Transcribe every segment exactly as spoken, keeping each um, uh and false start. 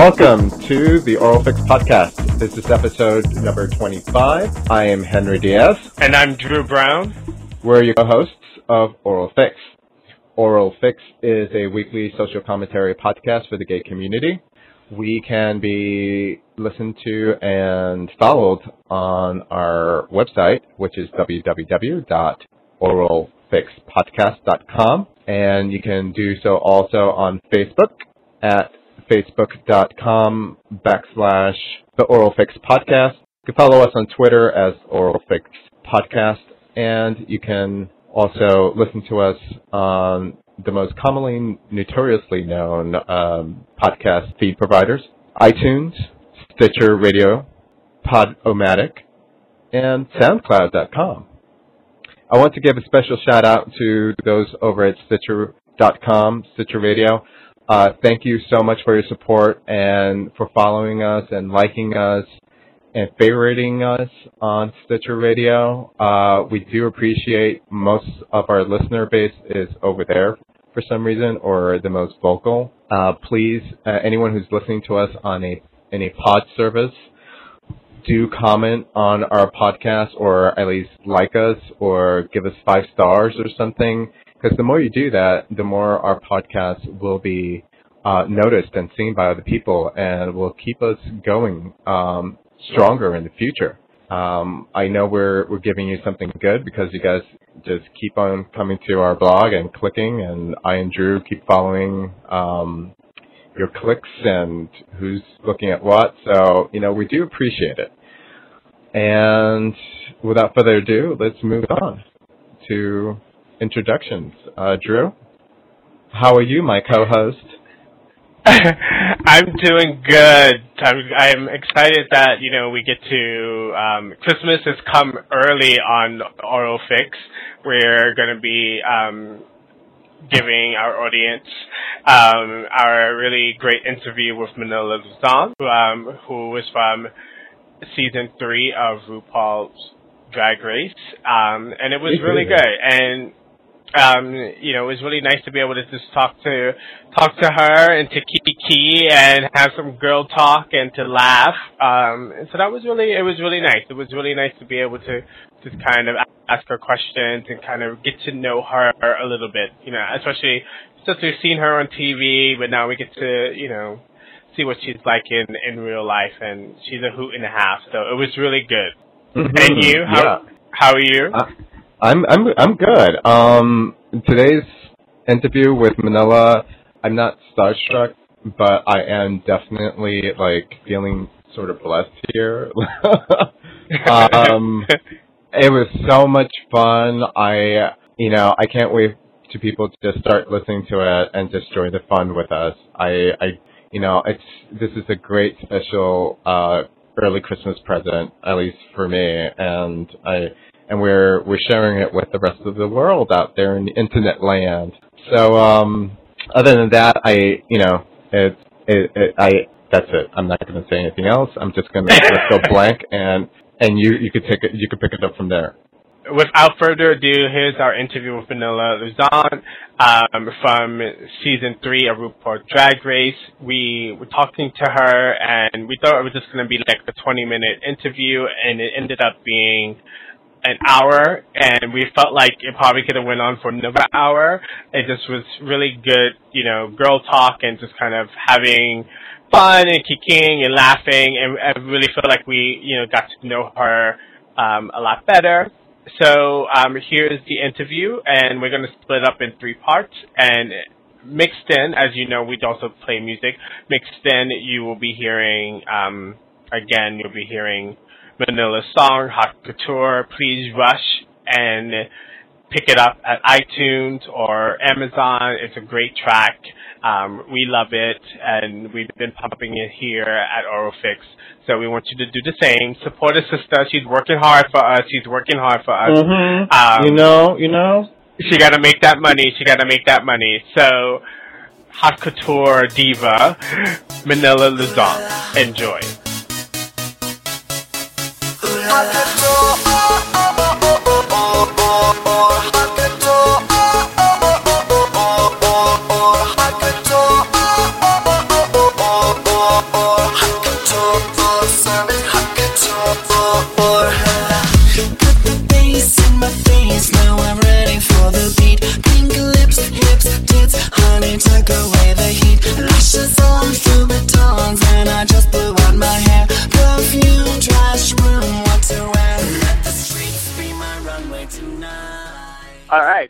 Welcome to the Oral Fix Podcast. This is episode number twenty-five. I am Henry Diaz. And I'm Drew Brown. We're your hosts of Oral Fix. Oral Fix is a weekly social commentary podcast for the gay community. We can be listened to and followed on our website, which is w w w dot oral fix podcast dot com. And you can do so also on Facebook at facebook.com backslash the Oral Fix Podcast. You can follow us on Twitter as Oral Fix Podcast, and you can also listen to us on the most commonly, notoriously known um, podcast feed providers, iTunes, Stitcher Radio, Podomatic, and SoundCloud dot com. I want to give a special shout out to those over at Stitcher dot com, Stitcher Radio. Uh, thank you so much for your support and for following us and liking us and favoriting us on Stitcher Radio. Uh, we do appreciate most of our listener base is over there for some reason, or the most vocal. Uh, please, uh, anyone who's listening to us on a in a pod service, do comment on our podcast, or at least like us, or give us five stars or something. Because the more you do that, the more our podcast will be uh, noticed and seen by other people, and will keep us going um, stronger in the future. Um, I know we're we're giving you something good because you guys just keep on coming to our blog and clicking, and I and Drew keep following um, your clicks and who's looking at what. So, you know, we do appreciate it. And without further ado, let's move on to introductions. Uh, Drew, how are you, my co-host? I'm doing good. I'm, I'm excited that, you know, we get to, um, Christmas has come early on Oral Fix. We're going to be um, giving our audience um, our really great interview with Manila Luzon, um, who was from season three of RuPaul's Drag Race. Um, and it was really good. And Um, you know, it was really nice to be able to just talk to talk to her and to Kiki and have some girl talk and to laugh. Um, and so that was really, it was really nice. It was really nice to be able to just kind of ask her questions and kind of get to know her a little bit. You know, especially since we've seen her on T V, but now we get to, you know, see what she's like in in real life. And she's a hoot and a half. So it was really good. Mm-hmm. And you, how yeah. how are you? Uh- I'm I'm I'm good. Um, today's interview with Manila, I'm not starstruck, but I am definitely like feeling sort of blessed here. um, it was so much fun. I you know I can't wait to people to just start listening to it and just join the fun with us. I I you know it's this is a great special uh, early Christmas present, at least for me, and I. And we're we're sharing it with the rest of the world out there in the internet land. So um, other than that, I you know it, it, it I that's it. I'm not going to say anything else. I'm just going to let's go blank, and and you you could take it you could pick it up from there. Without further ado, here's our interview with Manila Luzon um, from season three of RuPaul's Drag Race. We were talking to her, and we thought it was just going to be like a twenty minute interview, and it ended up being an hour, and we felt like it probably could have went on for another hour. It just was really good, you know, girl talk and just kind of having fun and kicking and laughing, and I really feel like we, you know, got to know her um, a lot better. So um, here's the interview, and we're going to split up in three parts, and mixed in, as you know, we also play music. Mixed in, you will be hearing, um, again, you'll be hearing Manila's song, Hot Couture. Please rush and pick it up at iTunes or Amazon. It's a great track. Um, we love it, and we've been pumping it here at Oral Fix. So we want you to do the same. Support a sister. She's working hard for us. She's working hard for us. Mm-hmm. Um, you know, you know. She got to make that money. She got to make that money. So, Hot Couture diva, Manila Luzon. Enjoy. Oh,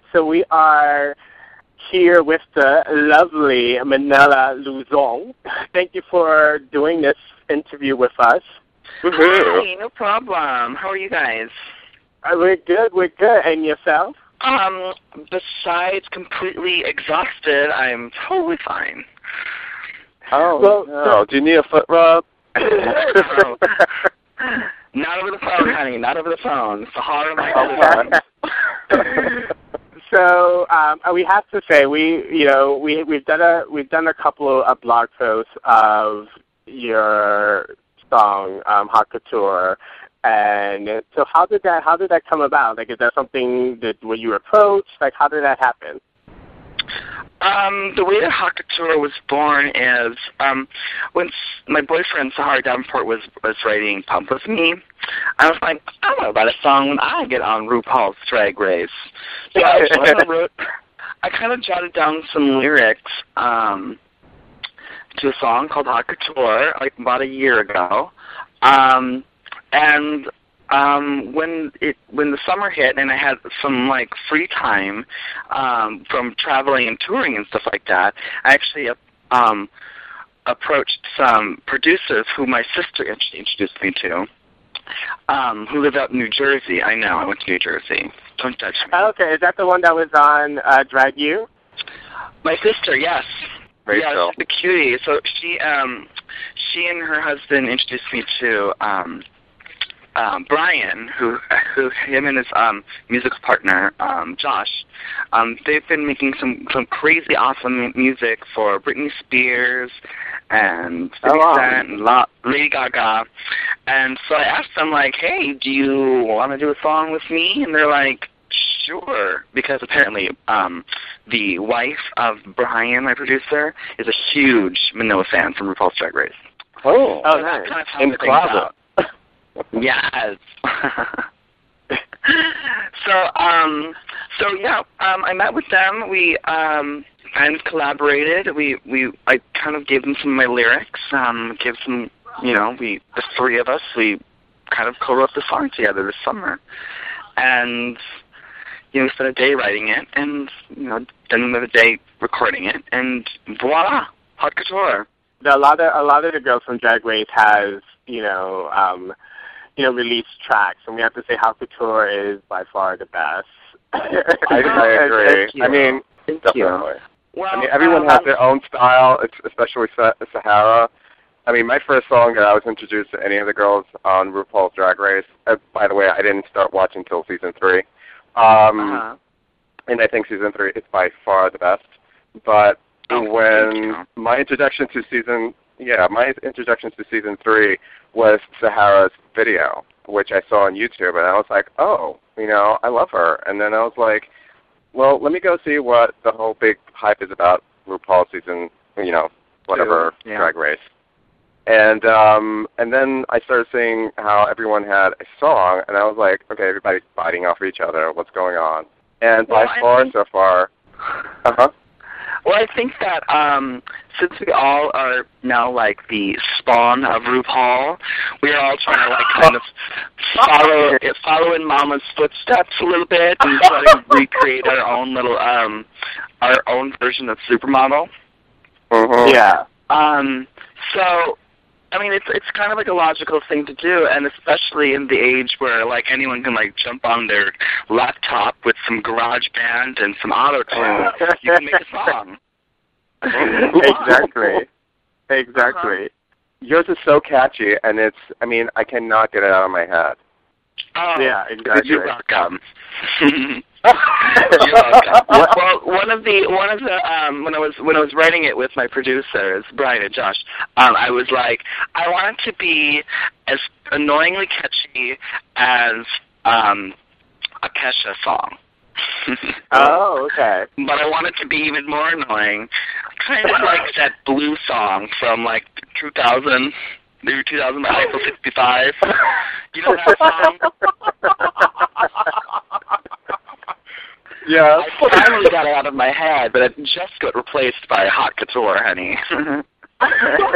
so we are here with the lovely Manila Luzon. Thank you for doing this interview with us. Hi, no problem. How are you guys? Uh, we're good, we're good. And yourself? Um, besides completely exhausted, I'm totally fine. Oh, well, no. Do you need a foot rub? Oh. Not over the phone, honey. Not over the phone. It's the heart of my phone. So um, we have to say we, you know, we we've done a we've done a couple of blog posts of your song um, Hot Couture, and so how did that how did that come about? Like, is that something that were you approached? Like, how did that happen? Um, the way that Hot Couture was born is um, when my boyfriend Sahara Davenport was was writing Pump With Me, I was like, I want to write a song when I get on RuPaul's Drag Race. So I kind of wrote, I kind of jotted down some lyrics um, to a song called Hot Couture, like about a year ago, um, and Um, when it when the summer hit and I had some like free time um, from traveling and touring and stuff like that, I actually um, approached some producers who my sister introduced me to, um, who live out in New Jersey. I know, I went to New Jersey. Don't judge me. Oh, okay, is that the one that was on uh, Drag You? My sister, yes. Rachel. Yeah, she's a cutie. So she um, she and her husband introduced me to Um, Um, Brian, who, who, him and his um, musical partner, um, Josh, um, they've been making some, some crazy awesome music for Britney Spears and fifty Oh, wow. Cent and La- Lady Gaga. And so I asked them, like, hey, do you want to do a song with me? And they're like, sure, because apparently um, the wife of Brian, my producer, is a huge Manila fan from RuPaul's Drag Race. Oh, Oh, So nice. that's kind of how In it the came closet. about. Yes. so, um, so yeah, um, I met with them. We um, kind of collaborated. We, we, I kind of gave them some of my lyrics. Um, gave some, you know, we, the three of us, we kind of co-wrote the song together this summer, and you know, we spent a day writing it, and you know, then another day recording it, and voila, Hot Couture. A lot of a lot of the girls from Drag Race has, you know, um, you know, released tracks, and we have to say Hot Couture is by far the best. I, I agree. I mean, Thank definitely. Well, I mean, everyone um, has their own style, it's especially Sa- Sahara. I mean, my first song that I was introduced to any of the girls on RuPaul's Drag Race, uh, by the way, I didn't start watching until season three. Um, uh-huh. And I think season three is by far the best. But Oh, thank when you. my introduction to season, yeah, my introduction to season three was Sahara's video, which I saw on YouTube, and I was like, oh, you know, I love her. And then I was like, well, let me go see what the whole big hype is about RuPaul season, you know, whatever, Yeah. Drag Race. And um, and then I started seeing how everyone had a song, and I was like, okay, everybody's biting off each other. What's going on? And Well, by I far, think- so far, uh-huh. Well, I think that um, since we all are now like the spawn of RuPaul, we are all trying to like kind of follow follow in Mama's footsteps a little bit and try to recreate our own little um, our own version of Supermodel. Mm-hmm. Yeah. Um, so, I mean, it's it's kind of like a logical thing to do, and especially in the age where like anyone can like jump on their laptop with some GarageBand and some auto-tune, you can make a song. Exactly. Exactly. Yours is so catchy, and it's, I mean, I cannot get it out of my head. Oh, Yeah, exactly. You're welcome. You're welcome. Well, one of the one of the um, when I was when I was writing it with my producers Brian and Josh, um, I was like, I want it to be as annoyingly catchy as um, a Kesha song. Oh, okay. But I want it to be even more annoying, kind of like that Blue song from like two thousand, maybe two thousand by April sixty-five. You know that song? Yeah. I finally got it out of my head, but it just got replaced by Hot Couture, honey. I,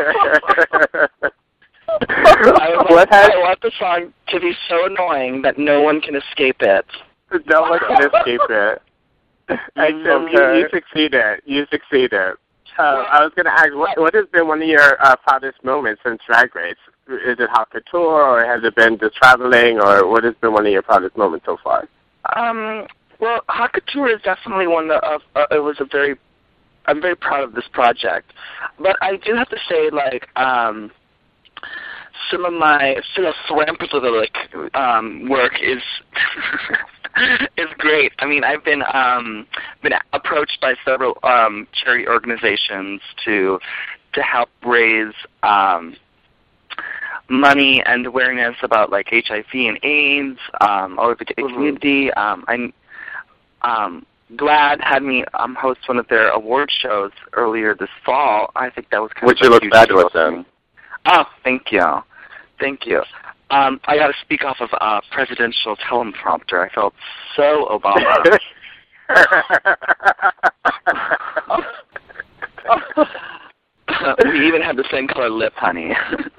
want, What has- I want the song to be so annoying that no one can escape it. No one can escape it. Actually, you, you succeeded. You succeeded. Uh, I was going to ask, what, what has been one of your uh, proudest moments since Drag Race? Is it Haute Couture, or has it been just traveling, or what has been one of your proudest moments so far? Um, well, Haute Couture is definitely one of, uh, it was a very, I'm very proud of this project. But I do have to say, like, um, some of my philanthropic um, work is is great. I mean, I've been um, been approached by several um, charity organizations to to help raise um, money and awareness about like H I V and AIDS, um, all over the gay mm-hmm. community. Um, I'm um, glad had me um, host one of their award shows earlier this fall. I think that was kind Which of you look fabulous in. Oh, thank you. Thank you. Um, I got to speak off of uh, presidential teleprompter. I felt so Obama. We even had the same color lip, honey.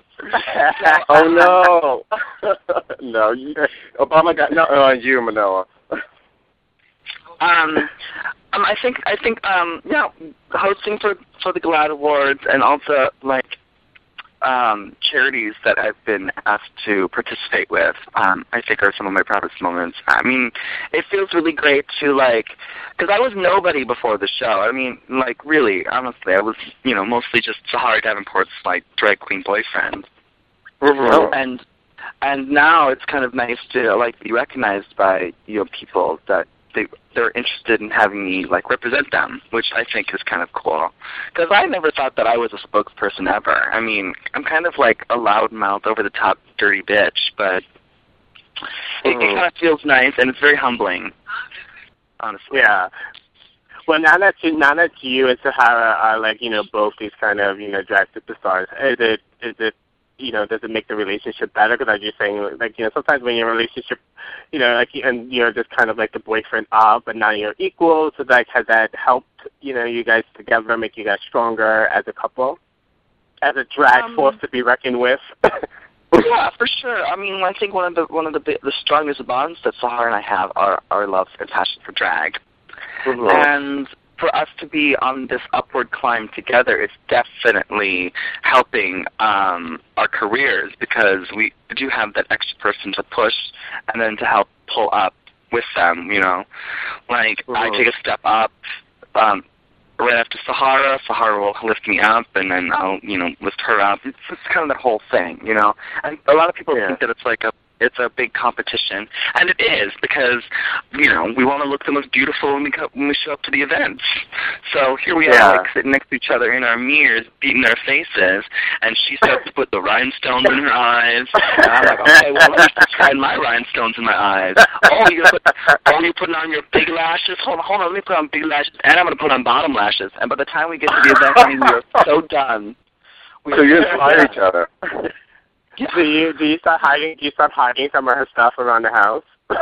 Oh no! No, you, Obama got no on you, Manoa. Um, um, I think I think um, yeah, hosting for for the GLAAD Awards and also like. Um, charities that I've been asked to participate with, um, I think are some of my proudest moments. I mean, it feels really great to, like, because I was nobody before the show. I mean, like, really, honestly, I was, you know, mostly just Sahara Davenport's, like, drag queen boyfriend. Mm-hmm. And and now it's kind of nice to, like, be recognized by, you know, people that they, they're interested in having me, like, represent them, which I think is kind of cool. Because I never thought that I was a spokesperson ever. I mean, I'm kind of like a loudmouth, over-the-top, dirty bitch, but it, mm. it kind of feels nice, and it's very humbling, honestly. Yeah. Well, now that you, now that you and Sahara are, like, you know, both these kind of, you know, drag superstars, is it, is it, you know, does it make the relationship better? Because as you're saying, like, you know, sometimes when you're in a relationship, you know, like, and you're just kind of like the boyfriend of, but now you're equal. So, like, has that helped, you know, you guys together, make you guys stronger as a couple, as a drag um, force to be reckoned with? Yeah, for sure. I mean, I think one of the one of the the strongest bonds that Sahara and I have are our love and passion for drag, mm-hmm. and for us to be on this upward climb together is definitely helping um, our careers because we do have that extra person to push and then to help pull up with them, you know. Like, mm-hmm. I take a step up um, right after Sahara. Sahara will lift me up, and then I'll, you know, lift her up. It's just kind of the whole thing, you know. And a lot of people yeah. think that it's like a It's a big competition, and it is because, you know, we want to look the most beautiful when we, go, when we show up to the events. So here we yeah. are, like, sitting next to each other in our mirrors, beating our faces, and she starts to put the rhinestones in her eyes. And I'm like, okay, well, let me just find my rhinestones in my eyes. Oh, you're, put, oh, you're putting on your big lashes? Hold on, hold on, let me put on big lashes, and I'm going to put on bottom lashes. And by the time we get to the event, I mean, we are so done. We so you inspire each other. Yeah. Do you do you start hiding? Do you start hiding some of her stuff around the house?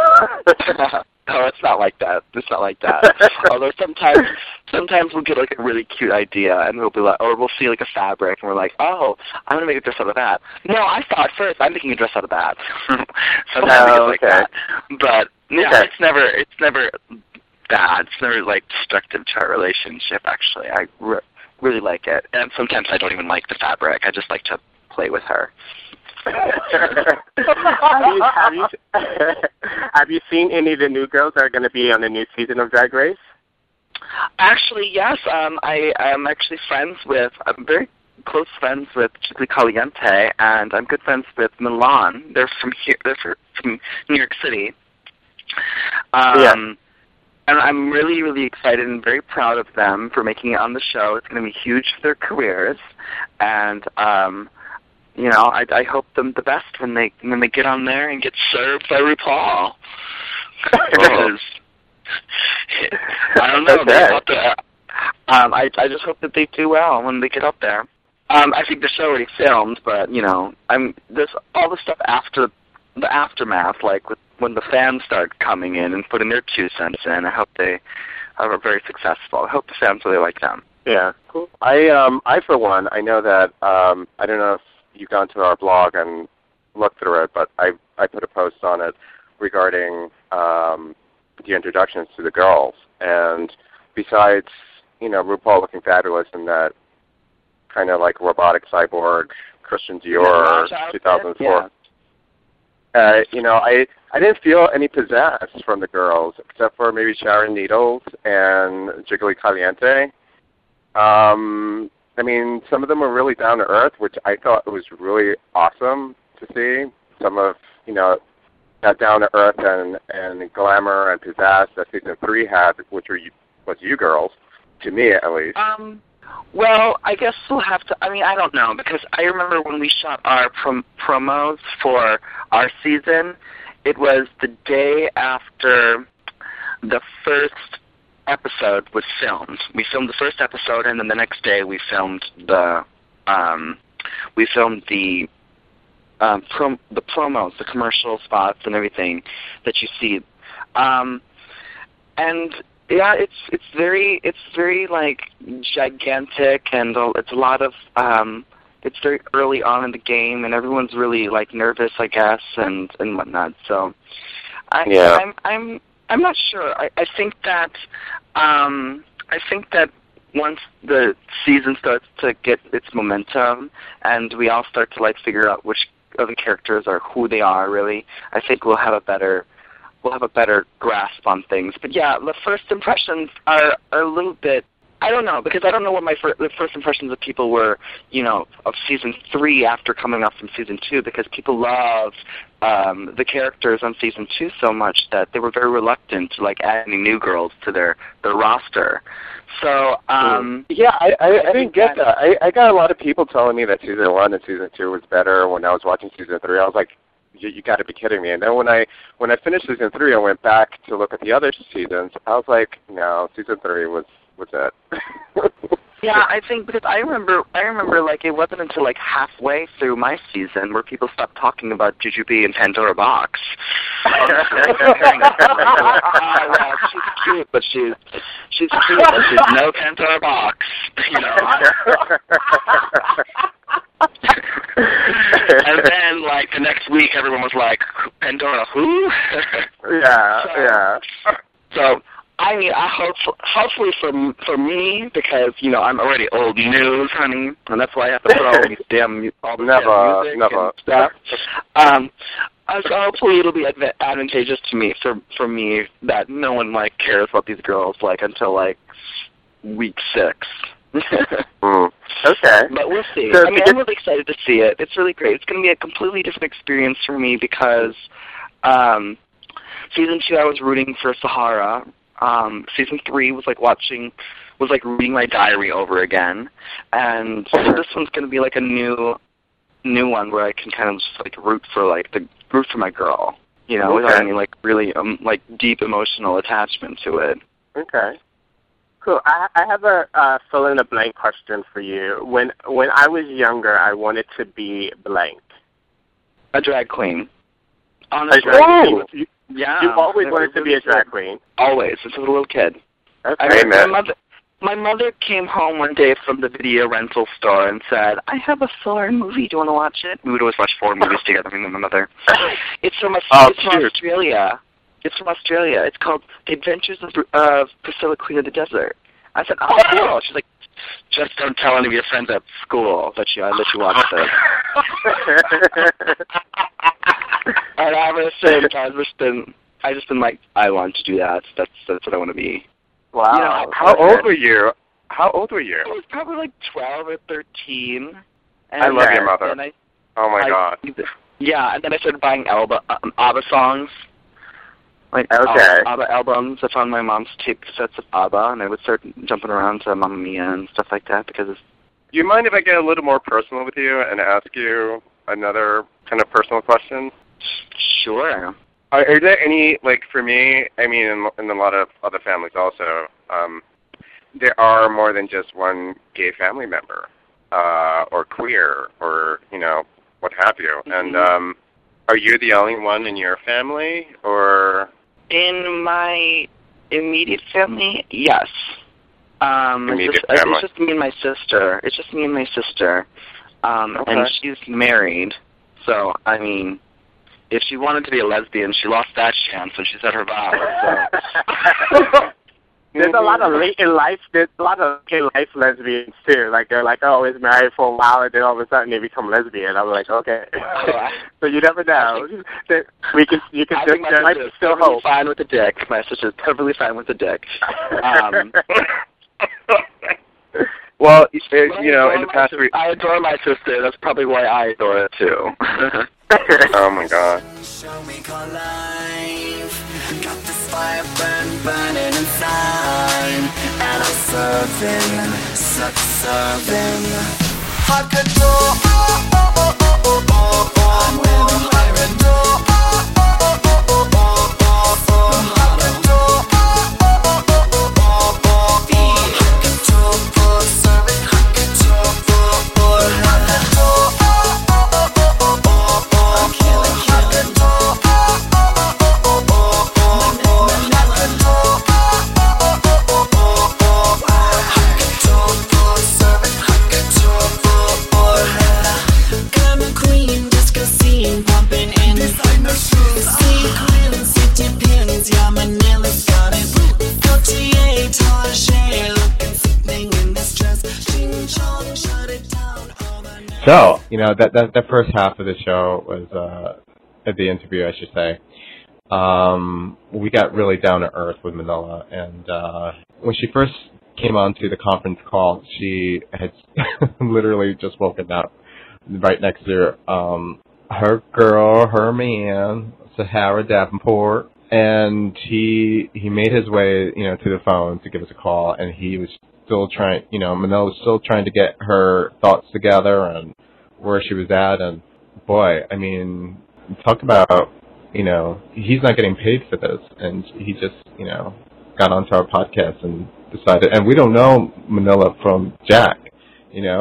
No, it's not like that. It's not like that. Although sometimes, sometimes we'll get like a really cute idea, and we'll be like, or we'll see like a fabric, and we're like, oh, I'm gonna make a dress out of that. No, I thought first I'm making a dress out of that. Sometimes oh, it's like okay. that. But yeah, okay. it's never, it's never bad. It's never like destructive to our relationship. Actually, I re- really like it, and sometimes I don't even like the fabric. I just like to play with her. have, you, have, you, have you seen any of the new girls that are going to be on the new season of Drag Race? Actually, yes. Um, I am actually friends with, I'm very close friends with Chickly Caliente, and I'm good friends with Milan. They're from here. They're from New York City. Um, yeah. And I'm really, really excited and very proud of them for making it on the show. It's going to be huge for their careers, and um, you know, I, I hope them the best when they when they get on there and get served by RuPaul. Because I don't know, they have to, um, I I just hope that they do well when they get up there. Um, I think the show already filmed, but you know, I'm there's all the stuff after the aftermath, like with, when the fans start coming in and putting their two cents in. I hope they are very successful. I hope the fans really like them. Yeah, cool. I um I for one, I know that um I don't know if you've gone to our blog and looked through it, but I I put a post on it regarding um, the introductions to the girls. And besides, you know, RuPaul looking fabulous in that kind of like robotic cyborg Christian Dior yeah, two thousand four. Yeah. Uh, you know, I I didn't feel any pizzazz from the girls except for maybe Sharon Needles and Jiggly Caliente. Um, I mean, some of them were really down to earth, which I thought was really awesome to see. Some of, you know, that down to earth and, and glamour and pizzazz that season three had, which were you, was you girls, to me at least. Um, well, I guess we'll have to, I mean, I don't know, because I remember when we shot our prom- promos for our season, it was the day after the first episode was filmed. We filmed the first episode, and then the next day we filmed the, um, we filmed the, um, prom- the promos, the commercial spots, and everything that you see. Um, and yeah, it's it's very it's very like gigantic, and it's a lot of um, it's very early on in the game, and everyone's really like nervous, I guess, and and whatnot. So, I, yeah. I'm I'm I'm not sure. I, I think that um, I think that once the season starts to get its momentum, and we all start to like figure out which of the characters are who they are, really, I think we'll have a better we'll have a better grasp on things. But yeah, the first impressions are, are a little bit, I don't know, because I don't know what my fir- the first impressions of people were, you know, of season three after coming up from season two, because people loved um, the characters on season two so much that they were very reluctant to like add any new girls to their, their roster. So um, yeah, I, I, I didn't get that. I, I got a lot of people telling me that season one and season two was better. When I was watching season three, I was like, you, you got to be kidding me. And then when I when I finished season three, I went back to look at the other seasons. I was like, no, season three was was it. Yeah, I think because I remember I remember like it wasn't until like halfway through my season where people stopped talking about Jujubee and Pandora Box. Oh, well, she's cute, but she's she's cute, but she's no Pandora Box. You know. And then, like, the next week, everyone was like, Pandora who? Yeah, so, yeah. So, I mean, I hope, hopefully for for me, because, you know, I'm already old news, honey, and that's why I have to put all these damn, all this never, damn music never. and stuff. Um, so hopefully it'll be adv- advantageous to me, for, for me, that no one, like, cares about these girls, like, until, like, week six. mm. Okay. But we'll see. So I mean, I'm really excited to see it. It's really great. It's going to be a completely different experience for me because um, season two I was rooting for Sahara. Um, season three was like watching, was like reading my diary over again, and so this one's going to be like a new, new one where I can kind of just like root for like the root for my girl, you know, okay. without any like really um, like deep emotional attachment to it. Okay. Cool. I, I have a uh, fill-in-the-blank question for you. When when I was younger, I wanted to be blank. A drag queen. Honestly. A drag queen. You, yeah. You've always wanted to be a drag queen. Always, since I was a little kid. Okay. I mean, my mother, my mother came home one day from the video rental store and said, I have a foreign movie. Do you want to watch it? We would always watch foreign movies together, me and my mother. It's from, a, oh, it's from Australia. It's from Australia. It's called The Adventures of uh, Priscilla, Queen of the Desert. I said, oh, cool. She's like, just don't tell any of your friends at school that you, uh, that you watched this. And ever since, I've just been, I just been like, I want to do that. That's that's what I want to be. Wow. You know, How old were you? How old were you? I was probably like twelve or thirteen. And I love your mother. I, oh my I, God. Yeah, and then I started buying Alba, um, ABBA songs. Like okay. ABBA albums. I found my mom's tape cassettes of ABBA, and I would start jumping around to Mamma Mia and stuff like that because it's... Do you mind if I get a little more personal with you and ask you another kind of personal question? Sure. Are, are there any, like for me, I mean, in, in a lot of other families also, um, there are more than just one gay family member uh, or queer or, you know, what have you. Mm-hmm. And um, are you the only one in your family or... In my immediate family, yes. Um, immediate it's, just, family. it's just me and my sister. It's just me and my sister. Um, okay. And she's married. So, I mean, if she wanted to be a lesbian, she lost that chance when she said her vows. So. There's a lot of late in life. There's a lot of late in life lesbians too. Like they're like, oh, it's married for a while, and then all of a sudden they become lesbian. I'm like, okay. So you never know. Think, we can, you can. I just, think my there might sister be is still perfectly hope. fine with the dick. My sister's perfectly fine with the dick. Um, well, you know, in the past week, I adore my sister. That's probably why I adore it too. Oh my God. Show me call life. Got this fire burn, burning inside. And I'm serving, such serving. Hot couture, oh, oh, oh, oh, oh, oh, oh. I'm wearing hot couture, oh, oh, oh, oh, oh, oh, oh. Hot couture, oh, oh, oh, oh, oh, oh, oh. Hot couture, full serving, hot couture, full, full. Hot couture, oh, oh, oh, oh, oh, oh, oh. I'm killing hot couture, oh, oh, oh, oh, oh, oh, oh. Hot couture, oh, oh, oh, oh, oh, oh. Hot couture, full serving, hot couture, full, full. I'm a queen, disco scene, pumping in designer shoes. Sequins, city pins, yeah, Manila's got it. Gaultier, Target, looking sickening in this dress. Ching chong, shut it down. So, you know, that, that, that first half of the show was, uh, of the interview, I should say. Um, we got really down to earth with Manila, and, uh, when she first came onto the conference call, she had literally just woken up right next to um, her girl, her man, Sahara Davenport, and he he made his way, you know, to the phone to give us a call, and he was still trying, you know, Manila was still trying to get her thoughts together and where she was at, and boy, I mean, talk about, you know, he's not getting paid for this, and he just, you know, got onto our podcast and decided, and we don't know Manila from Jack, you know.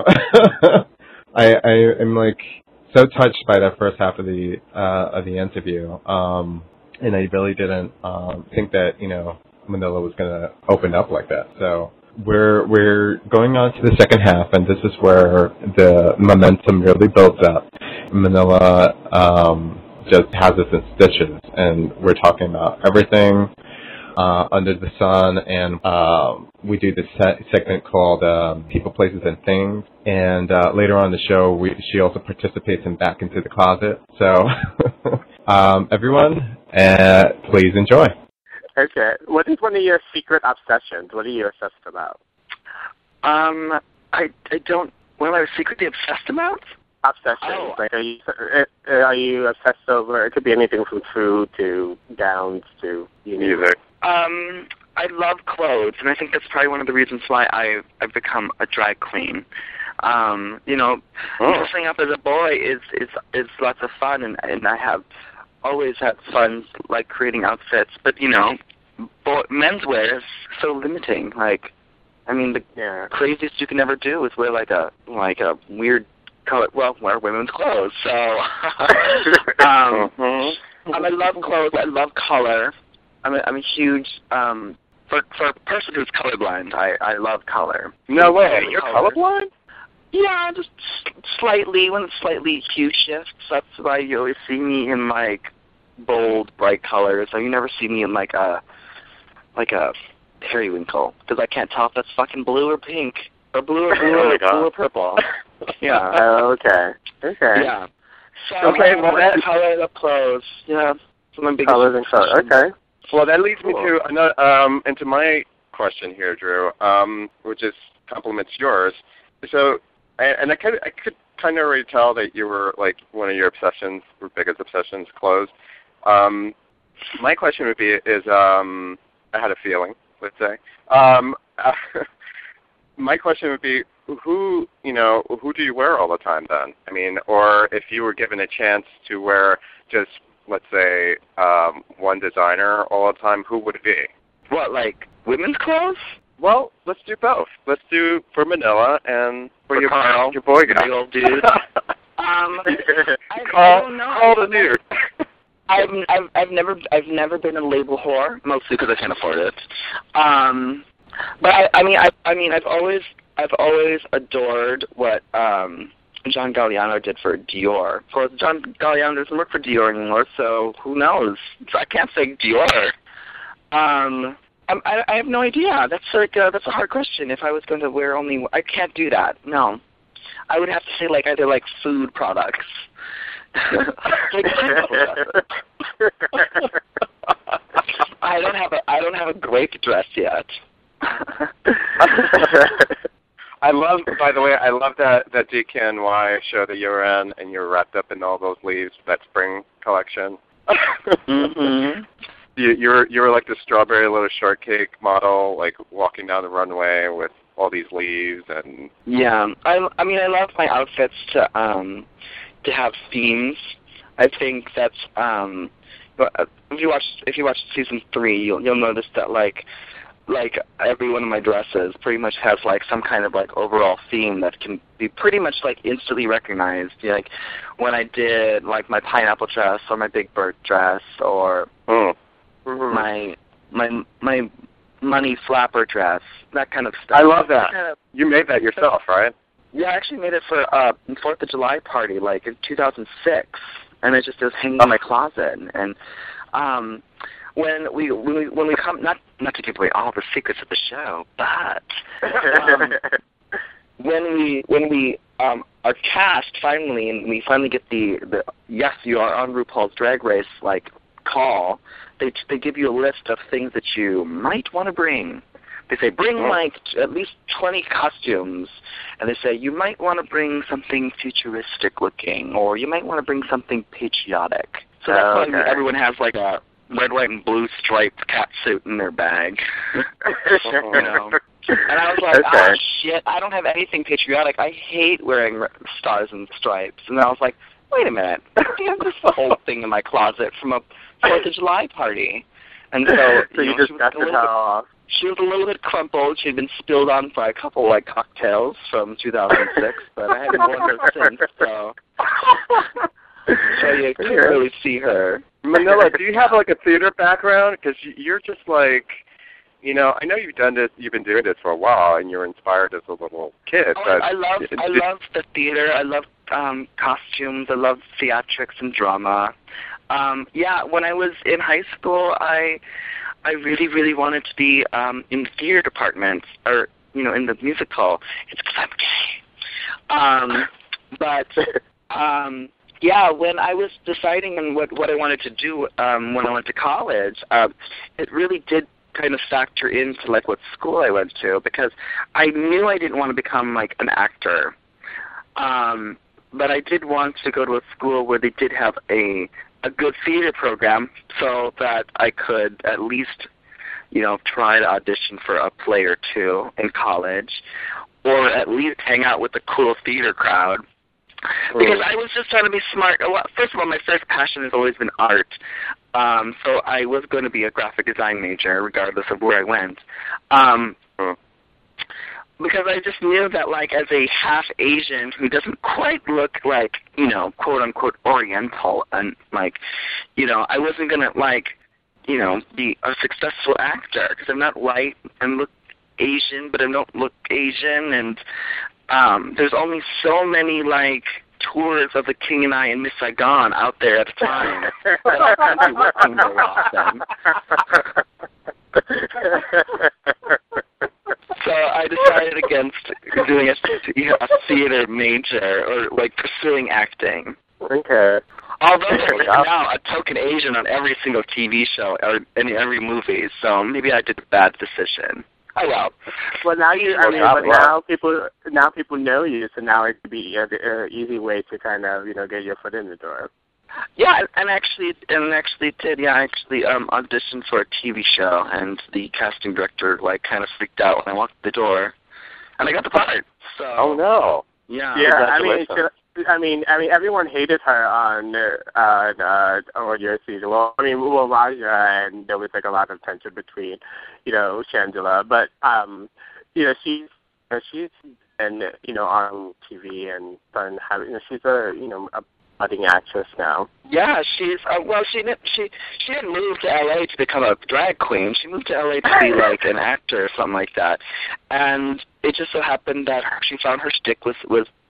I, I am like so touched by that first half of the uh, of the interview, um, and I really didn't um, think that, you know, Manila was going to open up like that. So we're we're going on to the second half, and this is where the momentum really builds up. Manila um, just has us in stitches, and we're talking about everything Uh, under the sun, and uh, we do this se- segment called um, People, Places, and Things. And uh, later on in the show, we, she also participates in Back into the Closet. So, um, everyone, uh, please enjoy. Okay. What is one of your secret obsessions? What are you obsessed about? Um, I I don't. What am I secretly obsessed about? Obsession. Oh. Like, are you are you obsessed over? It could be anything from food to gowns to music. Um, I love clothes, and I think that's probably one of the reasons why I I've become a drag queen. Um, you know, oh. dressing up as a boy is is is lots of fun, and and I have always had fun like creating outfits. But you know, boy, menswear is so limiting. Like, I mean, the yeah. craziest you can ever do is wear like a like a weird color. Well, wear women's clothes. So, um, mm-hmm. I love clothes. I love color. I'm a, I'm a huge, um, for for a person who's colorblind, I, I love color. No way, you're colors. colorblind? Yeah, just slightly, when it's slightly hue shifts, that's why you always see me in, like, bold, bright colors. So you never see me in, like, a, like a periwinkle, because I can't tell if that's fucking blue or pink, or blue or blue, or, blue or purple. Yeah. Oh, okay. Okay. Yeah. So, Okay, uh, well, that- color, the clothes, yeah. So my biggest Colors and colors. Okay. Well, that leads me Cool. to another, um, into my question here, Drew, um, which is complements yours. So, and, and I could I could kind of already tell that you were like one of your obsessions, your biggest obsessions, clothes. Um, my question would be is um, I had a feeling, let's say. Um, uh, my question would be who you know who do you wear all the time then? I mean, or if you were given a chance to wear just let's say, um, one designer all the time, who would it be? What, like women's clothes? Well, let's do both. Let's do for Manila and for, For your, Carl, your boy guy. big old dude. um, I, Carl, I don't know. Carl the dude. I've, I've I've never I've never been a label whore, mostly because I can't afford it. Um, but I, I mean I I mean I've always I've always adored what um John Galliano did for Dior. Of course, John Galliano doesn't work for Dior anymore, so who knows? I can't say Dior. Um, I, I have no idea. That's like uh, that's a hard question. If I was going to wear only, I can't do that. No, I would have to say like either like food products. like I don't have a I don't have a grape dress yet. I love, by the way, I love that that D K N Y show that you were in, and you're wrapped up in all those leaves. That spring collection. mm-hmm. You you were you were like the strawberry little shortcake model, like walking down the runway with all these leaves and. Yeah, I I mean I love my outfits to um to have themes. I think that's um if you watch if you watch season three, you'll you'll notice that like. like every one of my dresses pretty much has like some kind of like overall theme that can be pretty much like instantly recognized. You know, like when I did like my pineapple dress or my big bird dress or mm. my my my money flapper dress, that kind of stuff. I love that. Kind of, you made that yourself, right? Yeah, I actually made it for uh Fourth of July party like in two thousand six, and it just was hanging in my closet and um. When we when we when we come not not to give away all the secrets of the show, but um, when we when we um, are cast finally and we finally get the, the yes you are on RuPaul's Drag Race like call, they they give you a list of things that you might want to bring. They say bring like at least twenty costumes, and they say you might want to bring something futuristic looking, or you might want to bring something patriotic. So that's oh, why okay. everyone has like a red, white, and blue striped cat suit in their bag. you know? And I was like, okay. oh, shit, I don't have anything patriotic. I hate wearing stars and stripes. And I was like, wait a minute. I have this whole thing in my closet from a fourth of July party. And so, so you, you know, just got your towel off. She was a little bit crumpled. She had been spilled on by a couple, like, cocktails from two thousand six, but I haven't worn her since, so... So you can't really see her. Manila, do you have like a theater background? Because you're just like, you know, I know you've done this, you've been doing this for a while, and you're inspired as a little kid. Oh, but I love, did, I love the theater. I love um, costumes. I love theatrics and drama. Um, yeah, when I was in high school, I, I really, really wanted to be um, in the theater department, or you know, in the musical. It's because I'm gay. Um, but. Um, Yeah, when I was deciding on what, what I wanted to do um, when I went to college, uh, it really did kind of factor into like what school I went to, because I knew I didn't want to become like an actor, um, but I did want to go to a school where they did have a a good theater program, so that I could at least, you know, try to audition for a play or two in college, or at least hang out with the cool theater crowd. Because I was just trying to be smart. Well, first of all, my first passion has always been art. Um, so I was going to be a graphic design major, regardless of where I went. Um, because I just knew that, like, as a half Asian who doesn't quite look like, you know, quote unquote Oriental, and like, you know, I wasn't going to, like, you know, be a successful actor because I'm not white and look Asian, but I don't look Asian, and Um, there's only so many, like, tours of The King and I and Miss Saigon out there at the time that I couldn't be working very often. So I decided against doing a, a theater major or, like, pursuing acting. Okay. Although there's now a token Asian on every single T V show or in every movie, so maybe I did a bad decision. Oh well. Well, now you. I mean, but now people now people know you, so now it could be an easy way to kind of you know get your foot in the door. Yeah, and actually, and actually did. Yeah, I actually um, auditioned for a T V show, and the casting director like kind of freaked out when I walked the door, and I got the part. So. Oh no. Yeah. Yeah, I mean, I mean, I mean, everyone hated her on uh, uh, on your season. Well, I mean, well, Raja, and there was like a lot of tension between, you know, Shangela. But um, you know, she's uh, she's been you know on T V and done having. You know, she's a you know a budding actress now. Yeah, she's uh, well. She didn't she she didn't move to L A to become a drag queen. She moved to L A to be like an actor or something like that. And it just so happened that she found her stick with with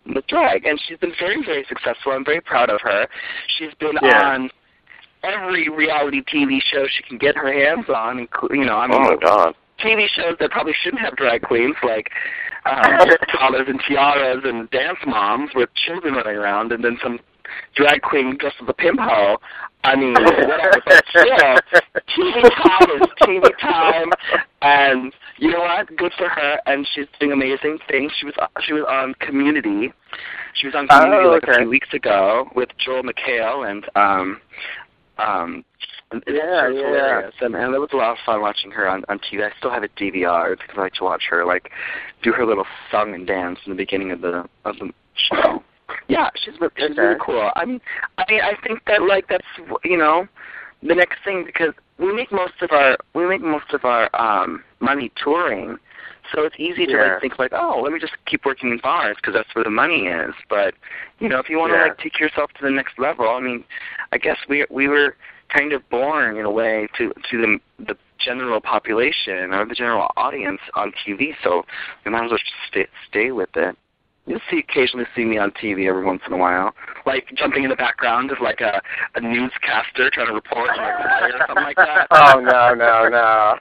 with drag, and she's been very, very successful. I'm very proud of her. She's been Yeah. on every reality T V show she can get her hands on, including, you know, I mean, Oh my God. T V shows that probably shouldn't have drag queens, like um, Toddlers and Tiaras and Dance Moms with children running around, and then some drag queen dressed as a pimp hoe. I mean, whatever, but still, T V time is T V time, and you know what? Good for her, and she's doing amazing things. She was she was on Community. She was on Community Oh, like okay. a few weeks ago with Joel McHale, and um, um, and it Yeah, was yeah. hilarious, and, and it was a lot of fun watching her on, on T V. I still have it D V R'd because I like to watch her like do her little song and dance in the beginning of the of the show. Yeah, she's re- she's Okay. really cool. I mean, I mean, I think that like that's you know the next thing, because we make most of our we make most of our um, money touring, so it's easy to Yeah. like think like, oh, let me just keep working in bars because that's where the money is. But you know, if you want to Yeah. like take yourself to the next level, I mean, I guess we we were kind of born in a way to to the the general population or the general audience on T V, so we might as well just stay stay with it. You'll see occasionally see me on T V every once in a while, like jumping in the background as like a, a newscaster trying to report on like fire or something like that. Oh no no no!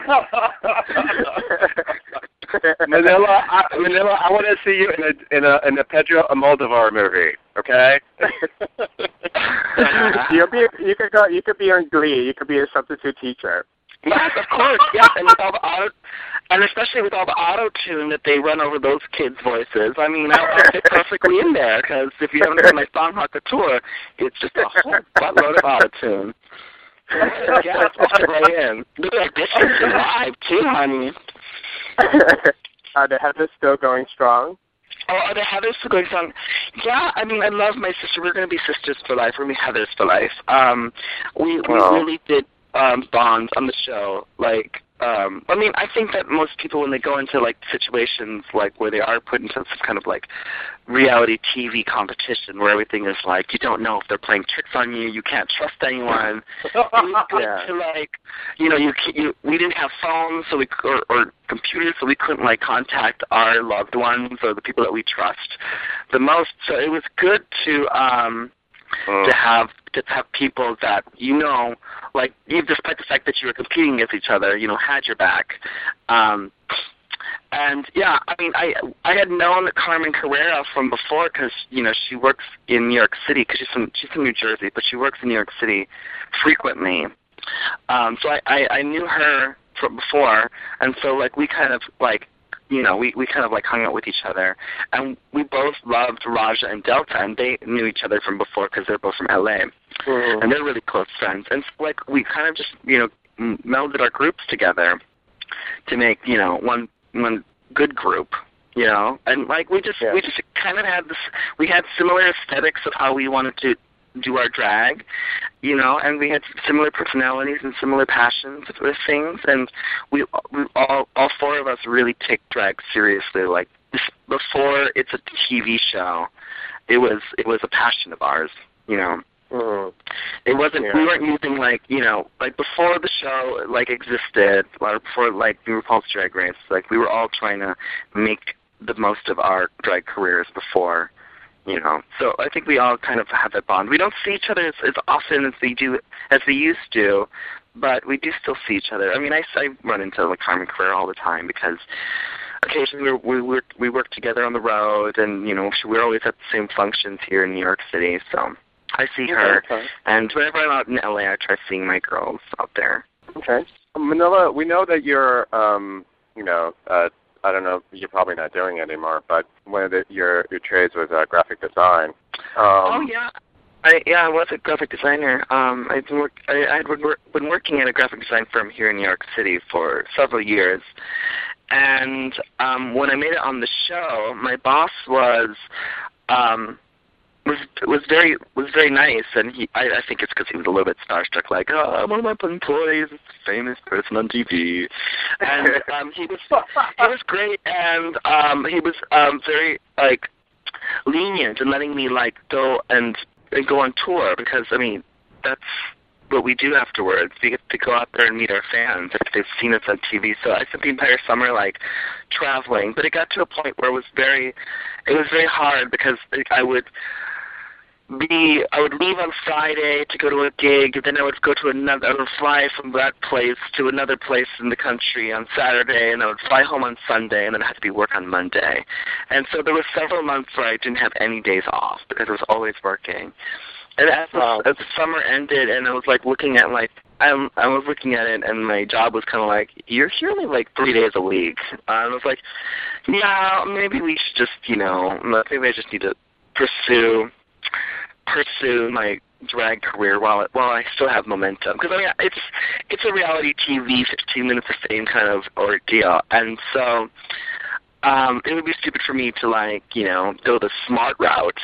Manila, I, Manila, I want to see you in a in a in a Pedro Almodovar movie. Okay. You'll be you could go you could be on Glee. You could be a substitute teacher. Yes, of course. Yes, and with all the auto, and especially with all the auto tune that they run over those kids' voices. I mean, I'll, I'll fit perfectly in there because if you haven't heard my song "Hot Couture," it's just a whole buttload of auto tune. Yeah, it's supposed to play in. Look like this is live too, honey. Are the Heathers still going strong? Oh, are the Heathers still going strong? Yeah, I mean, I love my sister. We're going to be sisters for life. We're going to be Heathers for life. Um, we we Wow. really did um, bond on the show. Like, um, I mean, I think that most people, when they go into like situations like where they are put into some kind of like reality T V competition where everything is like you don't know if they're playing tricks on you, you can't trust anyone. It was good Yeah. to like, you know, you, you we didn't have phones, so we or, or computers, so we couldn't like contact our loved ones or the people that we trust the most. So it was good to um Mm. to have to have people that you know, like, even despite the fact that you were competing against each other, you know, had your back. Um, and yeah, I mean, I I had known Carmen Carrera from before because you know she works in New York City because she's from she's from New Jersey, but she works in New York City frequently. Um, so I, I I knew her from before, and so like we kind of like. You know, we, we kind of like hung out with each other, and we both loved Raja and Delta, and they knew each other from before because they're both from L A, Mm-hmm. and they're really close friends. And so, like, we kind of just, you know, m- melded our groups together to make, you know, one one good group, you know, and like we just Yeah. we just kind of had this, we had similar aesthetics of how we wanted to do our drag, you know, and we had similar personalities and similar passions for things, and we, we all all four of us really take drag seriously. Like this, before it's a T V show, it was it was a passion of ours, you know. Mm-hmm. It wasn't. Yeah. We weren't using like you know like before the show like existed, or before like RuPaul's Drag Race. Like we were all trying to make the most of our drag careers before. You know, so I think we all kind of have that bond. We don't see each other as, as often as we do, as we used to, but we do still see each other. I mean, I, I run into like Carmen Carrera all the time because occasionally we we work we work together on the road, and you know we're always at the same functions here in New York City. So I see her, Okay. and whenever I'm out in L A, I try seeing my girls out there. Okay. Manila, we know that you're, um, you know, uh, I don't know, you're probably not doing it anymore, but one of the, your your trades was uh, graphic design. Um, oh yeah. I, yeah, I was a graphic designer. Um, I've been, work, I, I had been, been working at a graphic design firm here in New York City for several years. And um, when I made it on the show, my boss was um, was was very was very nice, and he I, I think it's because he was a little bit starstruck, like, oh, I'm one of my employees, is a famous person on T V, and um, he was he was great, and um, he was um, very like lenient in letting me like go and, and go on tour because I mean that's what we do afterwards. We get to go out there and meet our fans if they've seen us on T V. So I spent the entire summer like traveling, but it got to a point where it was very, it was very hard because I would be, I would leave on Friday to go to a gig, then I would go to another, I would fly from that place to another place in the country on Saturday, and I would fly home on Sunday, and then I had to be work on Monday. And so there were several months where I didn't have any days off because I was always working. And as the, wow. as the summer ended, and I was like looking at like, I'm, I was looking at it, and my job was kind of like, you're here only like three days a week. Uh, and I was like, yeah, maybe we should just, you know, maybe I just need to pursue pursue my drag career while it, while I still have momentum. Because I mean, it's it's a reality T V, fifteen minutes of fame kind of ordeal, and so um, it would be stupid for me to like, you know, go the smart route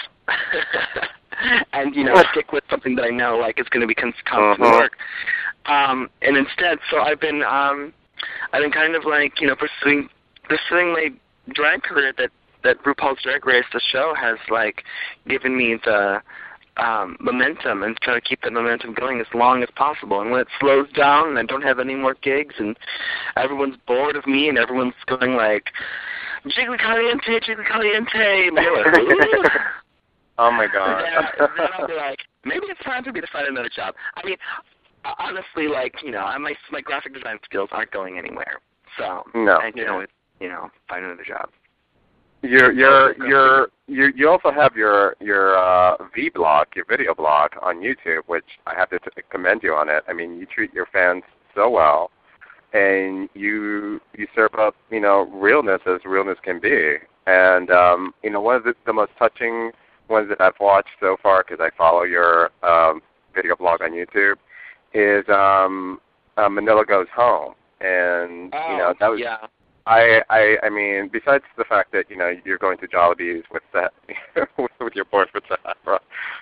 and you know stick with something that I know like is going to be constant uh-huh. work. Um, and instead, so I've been um, I've been kind of like you know pursuing pursuing my drag career that that RuPaul's Drag Race, the show, has like given me the um, momentum and trying to keep the momentum going as long as possible. And when it slows down and I don't have any more gigs and everyone's bored of me and everyone's going like, Jiggly Caliente, Jiggly Caliente, oh my God. Then, then I'll be like, maybe it's time for me to find another job. I mean, honestly, like, you know, my my graphic design skills aren't going anywhere. So no. I can always, you know, find another job. You're, you're, you're, you you also have your your uh, V blog, your video blog on YouTube, which I have to t- commend you on it. I mean, you treat your fans so well, and you you serve up you know realness as realness can be. And um, you know, one of the, the most touching ones that I've watched so far, because I follow your um, video blog on YouTube, is um, uh, Manila Goes Home, and oh, you know that was. Yeah. I, I I mean, besides the fact that you know you're going to Jollibee's with that with your boyfriend Sahara,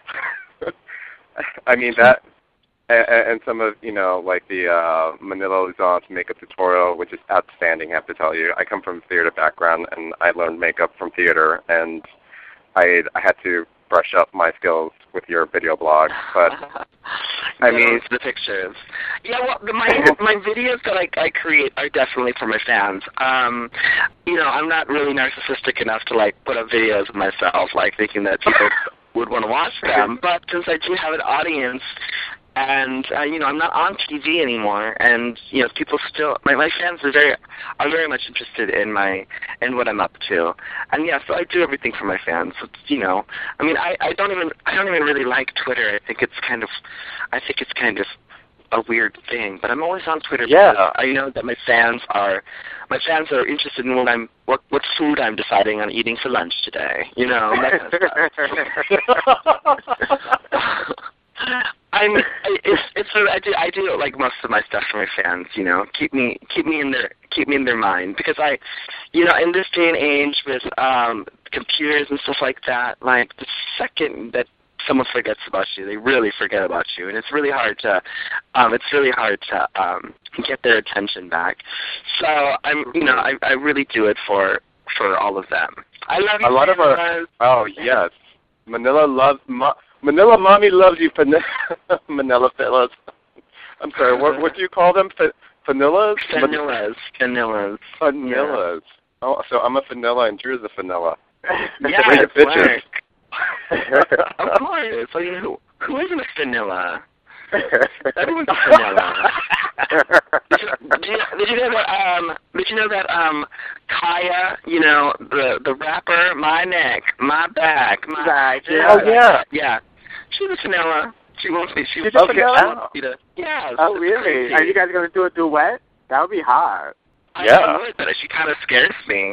I mean that, and, and some of you know like the uh, Manila Luzon's makeup tutorial, which is outstanding. I have to tell you, I come from a theater background, and I learned makeup from theater, and I I had to brush up my skills with your video blog, but I mean the pictures. Yeah, well, the, my my videos that I, I create are definitely for my fans. Um, you know, I'm not really narcissistic enough to like put up videos of myself, like thinking that people would want to watch them. But since I do have an audience, and uh, you know, I'm not on T V anymore, and you know, people still my my fans are very are very much interested in my in what I'm up to, and yeah, so I do everything for my fans. It's, you know, I mean, I, I don't even I don't even really like Twitter. I think it's kind of I think it's kind of a weird thing, but I'm always on Twitter yeah. because I know that my fans are my fans are interested in what I'm what what food I'm deciding on eating for lunch today. You know, that kind of stuff. I'm. It's. It's. I do. I do like most of my stuff for my fans. You know, keep me. Keep me in their. Keep me in their mind because I, you know, in this day and age with um, computers and stuff like that, like the second that someone forgets about you, they really forget about you, and it's really hard to. Um, it's really hard to um, get their attention back. So I'm. You know, I. I really do it for for all of them. I love you. A lot of our. Oh yes, Manila loves. Mo- Manila Mommy loves you, Pan- Manila Fellas. I'm sorry, what what do you call them? F- Fanillas? Fanillas. Fanillas. Fanillas. Yeah. Oh, so I'm a Fanilla and Drew's a Fanilla. Yeah, that's right. Of course. So, you know, who, who isn't a Fanilla? Everyone's a Fanilla. did, you, did, you, did you know that? Um, did you know that? Um, Kaya, you know, the the rapper, my neck, my back, my back. Yeah, oh yeah, yeah. She's a Fanilla. She wants me. She She's wants a Fanilla. me to. Yeah. Oh really? Are you guys gonna do a duet? That would be hard. I yeah. would, but she kind of scares me.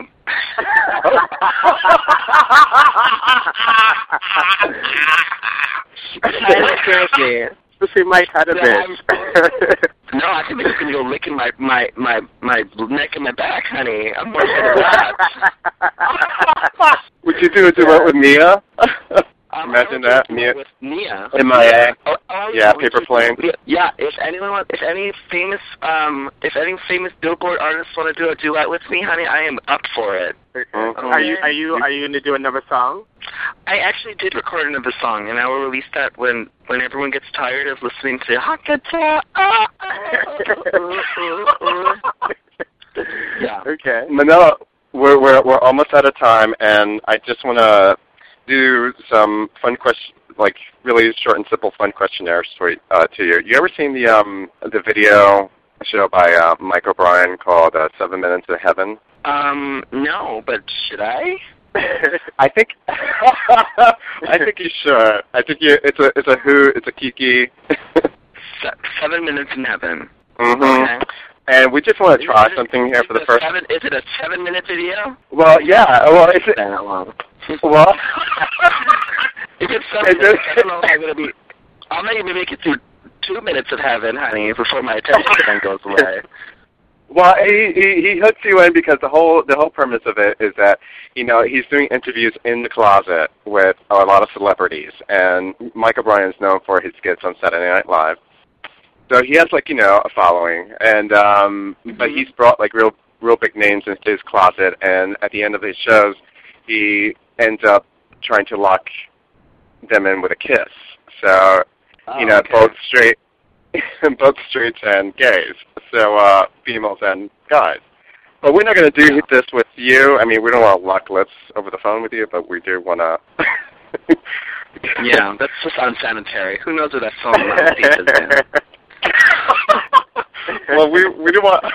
She kind of scares me. She might cut a bit. No, I think it's going to go licking my, my, my, my neck and my back, honey. I'm more scared of that. Would you do a duet with Mia? Um, Imagine that. Mia with Mia. M I A. Oh, oh, yeah, Paper Plane. Yeah, if anyone, if any famous, um, if any famous Billboard artists want to do a duet with me, honey, I am up for it. Mm-hmm. Are you are you are you gonna do another song? I actually did record another song, and I will release that when when everyone gets tired of listening to Hakata. Yeah. Okay. Manila, we're we're we're almost out of time, and I just want to do some fun question, like really short and simple fun questionnaires for uh, to you. You ever seen the um the video show by uh, Mike O'Brien called uh, Seven Minutes of Heaven? Um, no, but should I? I think I think you should. I think you. It's a it's a who. It's a kiki. Se- seven minutes in heaven. Mm-hmm. Okay. And we just want to try Is it- something here is for the it a first. Seven, is it a seven-minute video? Well, yeah. Well, it's That long. well. If it's seven minutes, I don't know if I'm gonna be. I'll maybe make it through two minutes of heaven, honey, before my attention span goes away. Well, he, he he hooks you in because the whole the whole premise of it is that you know he's doing interviews in the closet with a lot of celebrities, and Mike O'Brien is known for his skits on Saturday Night Live. So he has like you know a following, and um, mm-hmm. but he's brought like real real big names into his closet, and at the end of his shows, he ends up trying to lock them in with a kiss. So Oh, you know okay. both straight. both straights and gays, so uh, females and guys. But we're not going to do this with you. I mean, we don't want to lock lips over the phone with you, but we do want to. Yeah, that's just unsanitary. Who knows where that phone is in? Well, we we do want.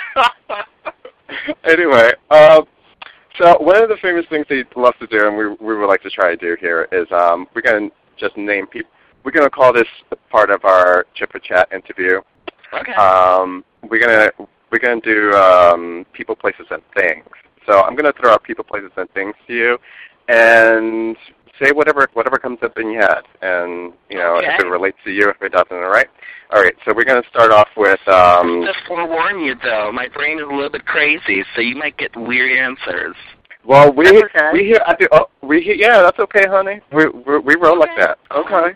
Anyway, uh, so one of the famous things he loves to do, and we we would like to try to do here, is um, we're going to just name people. We're going to call this part of our Chip or Chat interview. Okay. Um, we're going to we're going to do um, people, places, and things. So I'm going to throw out people, places, and things to you, and say whatever whatever comes up in your head, and you know Okay. if it relates to you, if it doesn't. All right. All right. So we're going to start off with. Um, Just forewarn you, though, my brain is a little bit crazy, so you might get weird answers. Well, we That's okay. we hear I do, oh, we hear, yeah, that's okay, honey. We we, we roll like that. Okay.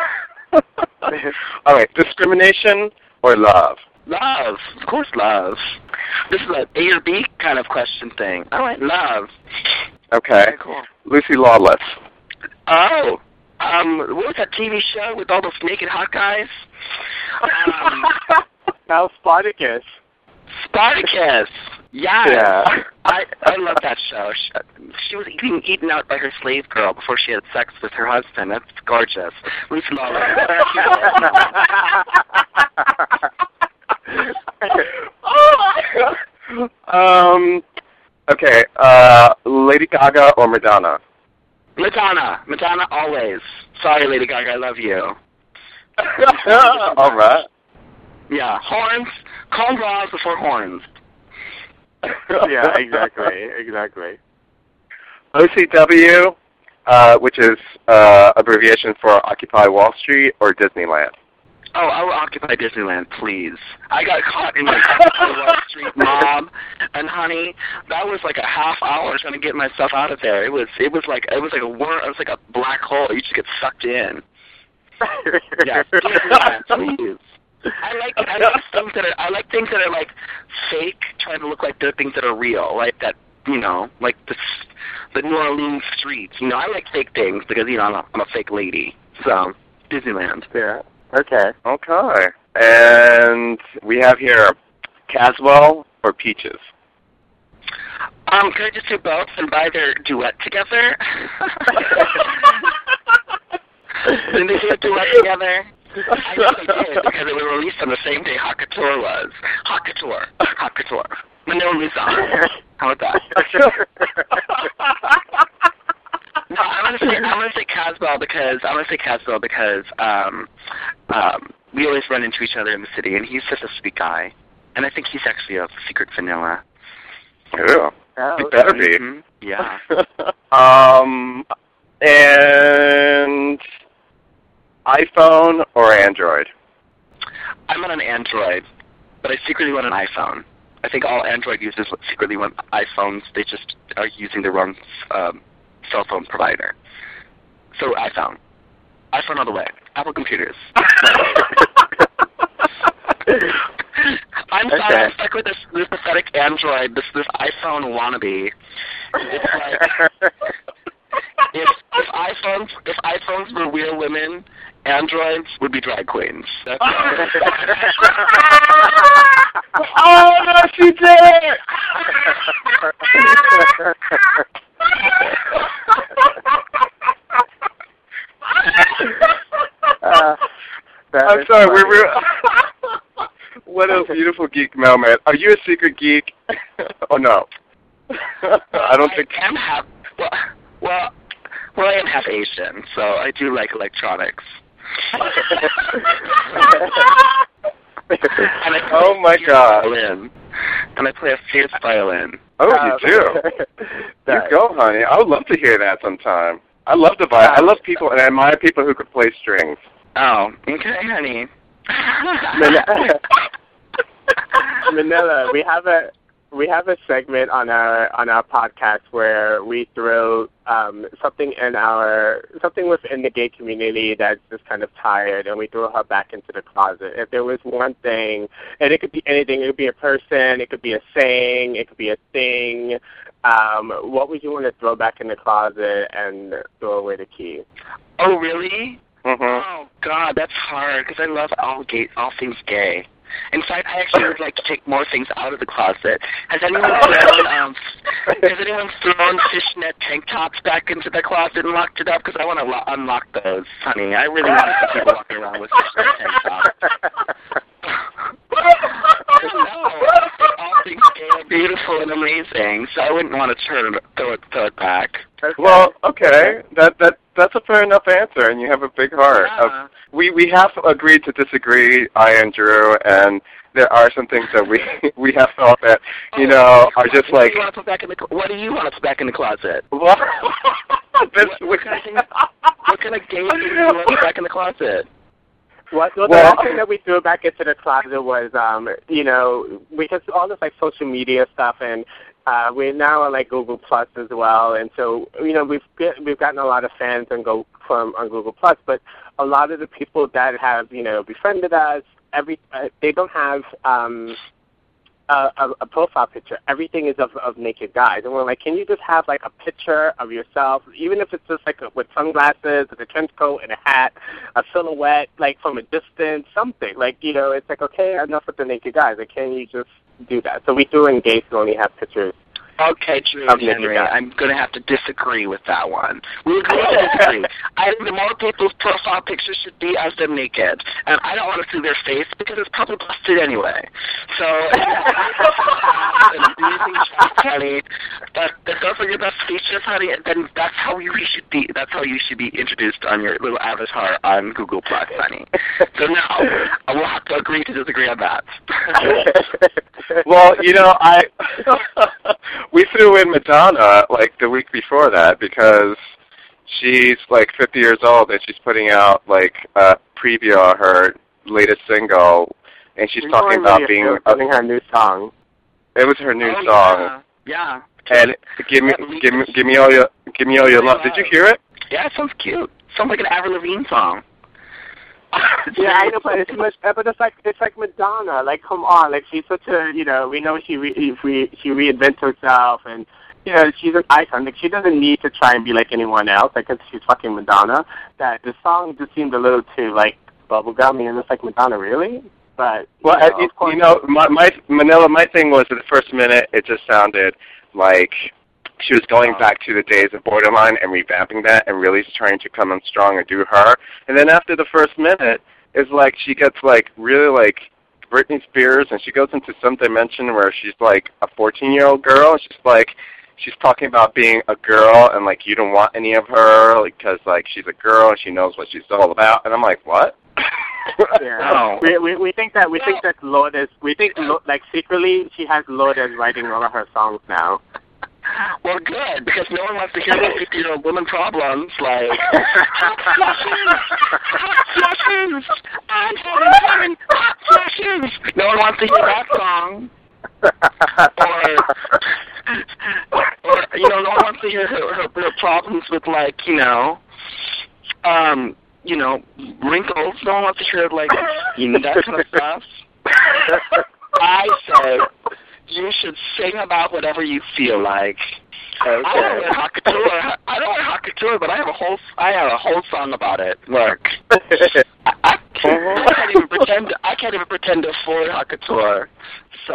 All right. Discrimination or love? Love. Of course, love. This is an A or B kind of question thing. All right, love. Okay. Very cool. Lucy Lawless. Oh, um, what was that T V show with all those naked hot guys? Um, Now Spartacus. Spartacus. Yes. Yeah. I I love that show. She, she was eating eaten out by her slave girl before she had sex with her husband. That's gorgeous. Lucy Lawless. um. Okay. Uh, Lady Gaga or Madonna? Madonna. Madonna always. Sorry, Lady Gaga, I love you. All right. Yeah, horns. Calm bras before horns. Yeah, exactly, exactly. O C W, uh, which is uh, abbreviation for Occupy Wall Street, or Disneyland? Oh, I will occupy Disneyland, please. I got caught in the Occupy Wall Street mob, and honey, that was like a half hour trying to get myself out of there. It was, it was like, it was like a worm. It was like a black hole. You just get sucked in. Yeah, Disneyland, please. I like, I like things that are, I like things that are like fake, trying to look like they're things that are real, like that, you know, like the the New Orleans streets. You know, I like fake things because you know I'm a, I'm a fake lady. So Disneyland. Yeah. Okay. Okay. And we have here Caswell or Peaches? Um, can I just do both and buy their duet together? Didn't they do a duet together? I know they did because it was released on the same day Hot Couture was. Hot Couture. Hot Couture. Manila Luzon. How about that? No, I'm gonna say I'm gonna say Caswell because I'm gonna say Caswell because um, um, we always run into each other in the city, and he's such a sweet guy, and I think he's actually a secret vanilla. Yeah. Oh, He better be. Mm-hmm. Yeah. um, and iPhone or Android? I'm on an Android, but I secretly want an iPhone. I think all Android users secretly want iPhones. They just are using the wrong um, cell phone provider. So iPhone. iPhone all the way. Apple computers. I'm sorry, Okay. I'm stuck with this, this pathetic Android, this this iPhone wannabe. It's like if if iPhones if iPhones were real women, Androids would be drag queens. That's Oh no, she did it! uh, that I'm is sorry, funny. we're, we're what a beautiful geek moment. Are you a secret geek? Oh no. I don't think I am half well, well well I am half Asian, so I do like electronics. And I play Oh my a fierce God. violin. And I play a fierce violin. Oh, Uh, you do. You Nice. go, honey. I would love to hear that sometime. I love to buy. I love people, and I admire people who could play strings. Oh, okay, honey. Manila, Manila, we have a we have a segment on our on our podcast where we throw um, something in our something within the gay community that's just kind of tired, and we throw her back into the closet. If there was one thing, and it could be anything, it could be a person, it could be a saying, it could be a thing. Um, what would you want to throw back in the closet and throw away the key? Oh, really? Mm-hmm. Oh, God, that's hard, because I love all gay, all things gay. In fact, I actually would like to take more things out of the closet. Has anyone thrown, um, has anyone thrown fishnet tank tops back into the closet and locked it up? Because I want to lo- unlock those, honey. I really want to see people walking around with fishnet tank tops. No, all things gay are beautiful and amazing, so I wouldn't want to turn it, throw it, throw it back. Well, okay, that that that's a fair enough answer, and you have a big heart. Yeah. Uh, we we have agreed to disagree, I and Drew, and there are some things that we we have thought that you know are just what like. Do you want to put back in the, what do you want to put back in the closet? What? This, What, what kind of thing, what kind of gay things do you want to put back in the closet? What, well, the Well- last thing that we threw back into the closet was, um, you know, because all this like social media stuff, and uh, we're now on like Google Plus as well, and so you know we've get, we've gotten a lot of fans on go from on Google Plus, but a lot of the people that have you know befriended us, every uh, they don't have. Um, A, a, a profile picture. Everything is of, of naked guys, and we're like, can you just have like a picture of yourself, even if it's just like a, with sunglasses, with a trench coat and a hat, a silhouette, like from a distance, something like you know, it's like okay, enough with the naked guys. Like, can you just do that? So we do engage to only have pictures. Okay, Drew Of and Henry, naked guys. I'm going to have to disagree with that one. We agree to disagree. I think the more people's profile pictures should be as them naked, and I don't want to see their face because it's probably busted anyway. So, an amazing shot, honey, but if those are your best features, honey, then that's how you should be. That's how you should be introduced on your little avatar on Google Plus, honey. So now, we'll have to agree to disagree on that. Well, you know, I we threw in Madonna like the week before that because she's like fifty years old and she's putting out like a preview of her latest single, and she's We're talking going about really being. putting her new song. It was her new Oh, song, Yeah. yeah. and give me, give me, give me all your, give me all your love. Did you hear it? Yeah, it sounds cute. Sounds like an Avril Lavigne song. Yeah, I know, but it's much. But it's like it's like Madonna. Like, come on, like she's such a you know. We know she re, if we she reinvents herself, and you know she's an icon. Like she doesn't need to try and be like anyone else. Like, 'cause she's fucking Madonna. That the song just seemed a little too like bubblegummy, and it's like Madonna, really. But Well, you know, I, of course, you know, my, my Manila, my thing was in the first minute, it just sounded like she was going back to the days of Borderline and revamping that and really trying to come on strong and do her. And then after the first minute, it's like she gets like really like Britney Spears, and she goes into some dimension where she's like a fourteen-year-old girl. And she's like, she's talking about being a girl and like you don't want any of her because like she's a girl and she knows what she's all about. And I'm like, what? Yeah. Oh. We, we we think that we think that Lourdes we think Lo- like secretly she has Lourdes writing all of her songs now. Well, good, because no one wants to hear about fifty-year-old women problems, like, hot flushes, I'm having having hot flushes. No one wants to hear that song. Or, or, you know, no one wants to hear her, her, her problems with, like, you know, um, you know, wrinkles. No one wants to hear, like, you know, that kind of stuff. I said, you should sing about whatever you feel like. Okay. I don't wear hot couture. I don't wear hot couture, but I have a whole I have a whole song about it. Look, I, I, can't, I can't even pretend. I can't even pretend to afford hot couture. So,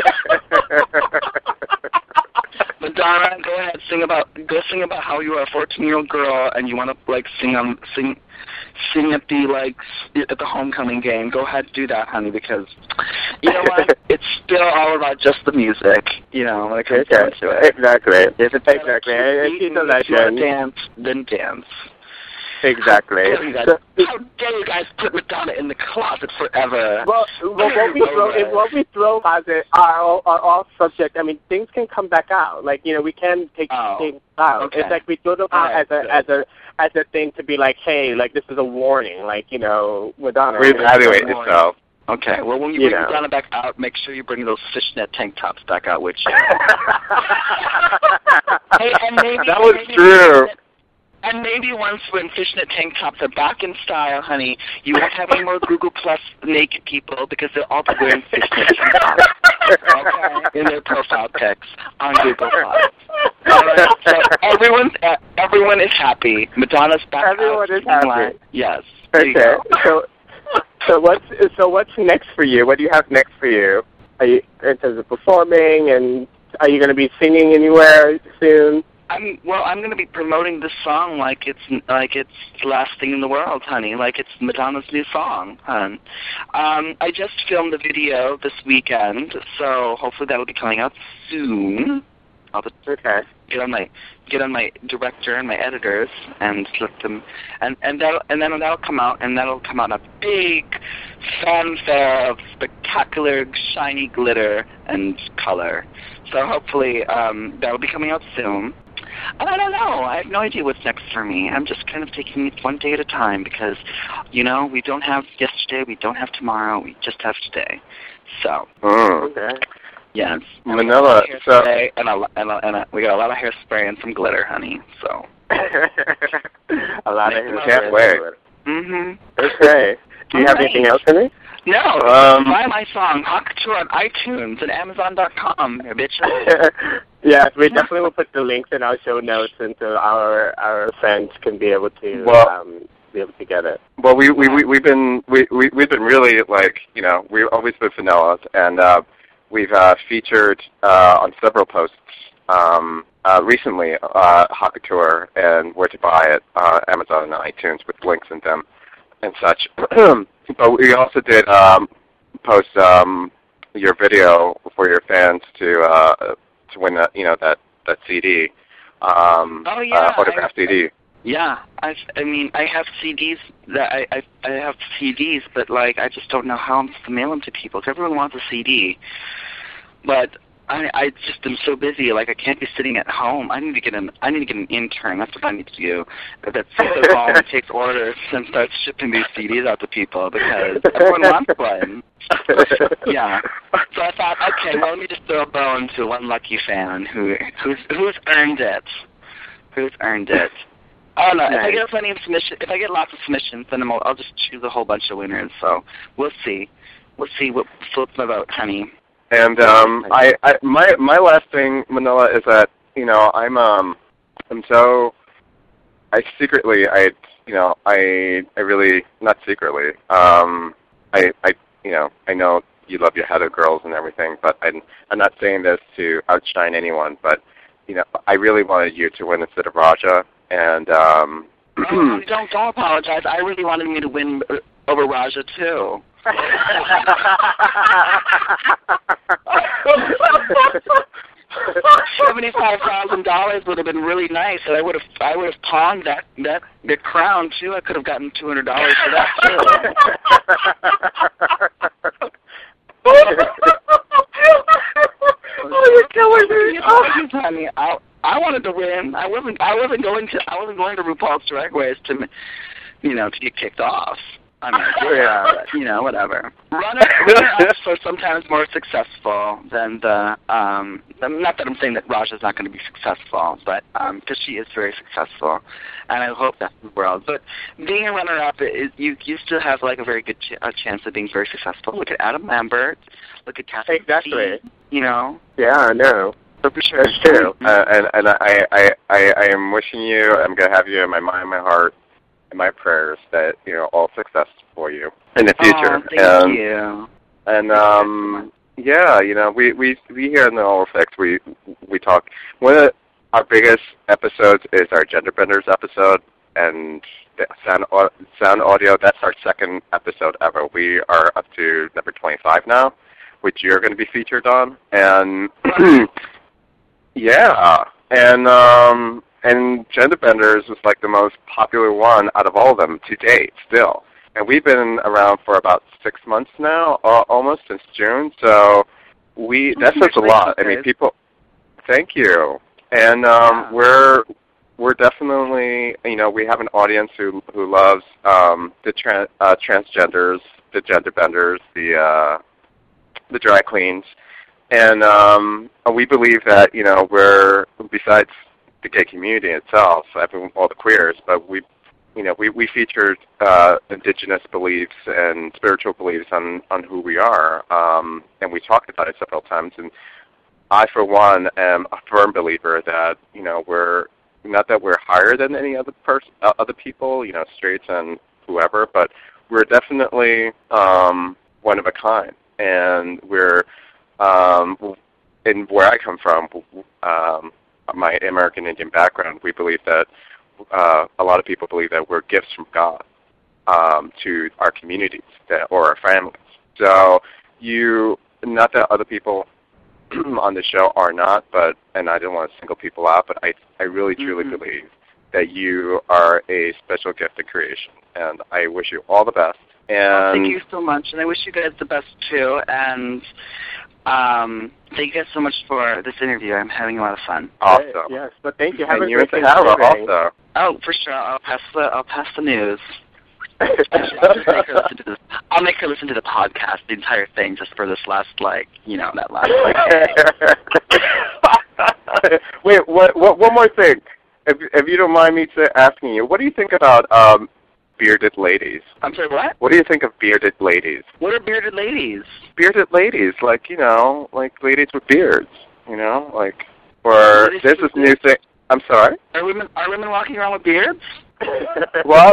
Madonna, go ahead, sing about go sing about how you are a fourteen-year-old girl and you want to like sing on sing sing at the like at the homecoming game. Go ahead, do that, honey, because you know what? It's still all about just the music. You know, when it comes okay. down to it. Exactly. If it's exactly. And she's a legend. If you want to dance, then dance. Exactly. How dare, you guys, how dare you guys put Madonna in the closet forever? Well, well what we throw, if what we throw closet are all, are all subject. I mean, things can come back out. Like you know, we can take oh, things out. okay. It's like we throw them out right, as a good. as a as a thing to be like, hey, like this is a warning. Like you know, Madonna. Reevaluate yourself. Okay, well, when you, you bring know. Madonna back out, make sure you bring those fishnet tank tops back out with you. Hey, and maybe, that was maybe true. And maybe once when fishnet tank tops are back in style, honey, you won't have any more Google Plus naked people because they'll all be wearing fishnet tank tops. Okay, in their profile pics on Google Plus. All right, so everyone, uh, everyone is happy. Madonna's back Everyone out. is happy. Line. Yes. There you Okay. go. So, so what's so what's next for you? What do you have next for you? Are you in terms of performing, and are you going to be singing anywhere soon? I'm well. I'm going to be promoting this song like it's like it's the last thing in the world, honey. Like it's Madonna's new song, hon. Um, I just filmed the video this weekend, so hopefully that will be coming out soon. I'll just Okay. get on my get on my director and my editors and let them, and and that and then that'll come out, and that'll come out in a big fanfare of spectacular, shiny glitter and color. So hopefully um, that'll be coming out soon. And I don't know. I have no idea what's next for me. I'm just kind of taking it one day at a time because, you know, we don't have yesterday, we don't have tomorrow, we just have today. So, Mm. Okay. yes. Manila, And so and, a, and, a, and a, we got a lot of hairspray and some glitter, honey. So. A lot of Make can't wait. Mhm. Okay. Do you All have right. anything else for me? No. Um, buy my song Hot Couture on iTunes and Amazon dot com, bitches. Yes, we definitely will put the links in our show notes, and so our our fans can be able to Well- um, be able to get it. well, we we we we've been we we we've been really like you know we've always been vanillas, and uh, we've uh, featured uh, on several posts um, uh, recently uh, Hot Couture and where to buy it, uh, Amazon and iTunes with links in them and such. But we also did um, post um, your video for your fans to uh, to win that you know that that C D, um, Oh, yeah, uh, autographed I- C D. Yeah, I, I mean, I have C Ds that I, I I have C Ds, but like I just don't know how I'm supposed to mail them to people. 'Cause everyone wants a C D, but I I just am so busy. Like I can't be sitting at home. I need to get an I need to get an intern. That's what I need to do. That sits at home and takes orders and starts shipping these C Ds out to people because everyone wants one. Yeah. So I thought, okay, well, let me just throw a bone to one lucky fan who who's who's earned it. Who's earned it. Oh no! If I get plenty of submission, if I get lots of submissions, then I'm, I'll just choose a whole bunch of winners. So we'll see. We'll see what floats my boat, honey. And um, I, I, my my last thing, Manila, is that you know I'm um, I'm so I secretly I you know I I really not secretly um, I I you know I know you love your Heather girls and everything, but I'm I'm not saying this to outshine anyone, but you know I really wanted you to win instead of Raja. And um, oh, don't don't apologize. I really wanted me to win over Raja too. Seventy-five thousand dollars would have been really nice, and I would have I would have pawned that that the crown too. I could have gotten two hundred dollars for that too. Oh, you're killing me! Oh, honey, I I wanted to win. I wasn't I wasn't going to I wasn't going to RuPaul's Drag Race to, you know, to get kicked off. I mean, yeah, but, you know, whatever. Runner, runner-ups are sometimes more successful than the, um, not that I'm saying that Raja's not going to be successful, but, um, because she is very successful, and I hope that's the world. But being a runner-up, is, you, you still have, like, a very good ch- a chance of being very successful. Look at Adam Lambert. Look at Kathy. Exactly. C, you know? Yeah, I know. So for sure. That's true. Uh, and and I, I, I, I am wishing you, I'm going to have you in my mind, my heart, and my prayers that, you know, all success for you in the future. Oh, thank and, you. And, um, yeah, you know, we, we, we here in the Oral Fix, we, we talk, one of our biggest episodes is our Gender Benders episode, and the sound, sound audio, that's our second episode ever. We are up to number twenty-five now, which you're going to be featured on. And, yeah, and, um, and Gender Benders is like the most popular one out of all of them to date still. And we've been around for about six months now, uh, almost since June. So we that says a lot. I mean, people. Thank you. And um, yeah. we're we're definitely, you know, we have an audience who who loves um, the trans, uh, transgenders, the Gender Benders, the uh, the drag queens, and um, we believe that, you know, we're besides the gay community itself, everyone, all the queers, but we, you know, we we featured uh, indigenous beliefs and spiritual beliefs on on who we are, um, and we talked about it several times. And I, for one, am a firm believer that, you know, we're not that we're higher than any other person, uh, other people, you know, straights and whoever, but we're definitely um, one of a kind, and we're um, in where I come from. Um, my American Indian background, we believe that uh, a lot of people believe that we're gifts from God um, to our communities that, or our families. So you, not that other people on the show are not, but, and I don't want to single people out, but I, I really truly mm-hmm. believe that you are a special gift of creation, and I wish you all the best. And well, thank you so much, and I wish you guys the best too. And um, thank you guys so much for this interview. I'm having a lot of fun. Awesome. Yes, but thank you. Have and a you great and Sahara also. Oh, for sure. I'll pass the I'll pass the news. I'll, just make her listen to this. I'll make her listen to the podcast, the entire thing, just for this last, like, you know, that last, like. Wait, what, what? One more thing, if if you don't mind me to asking you, what do you think about um, bearded ladies? I'm sorry, what? What do you think of bearded ladies? What are bearded ladies? Bearded ladies, like, you know, like ladies with beards, you know, like, or there's this new thing. I'm sorry? Are women are women walking around with beards? Well,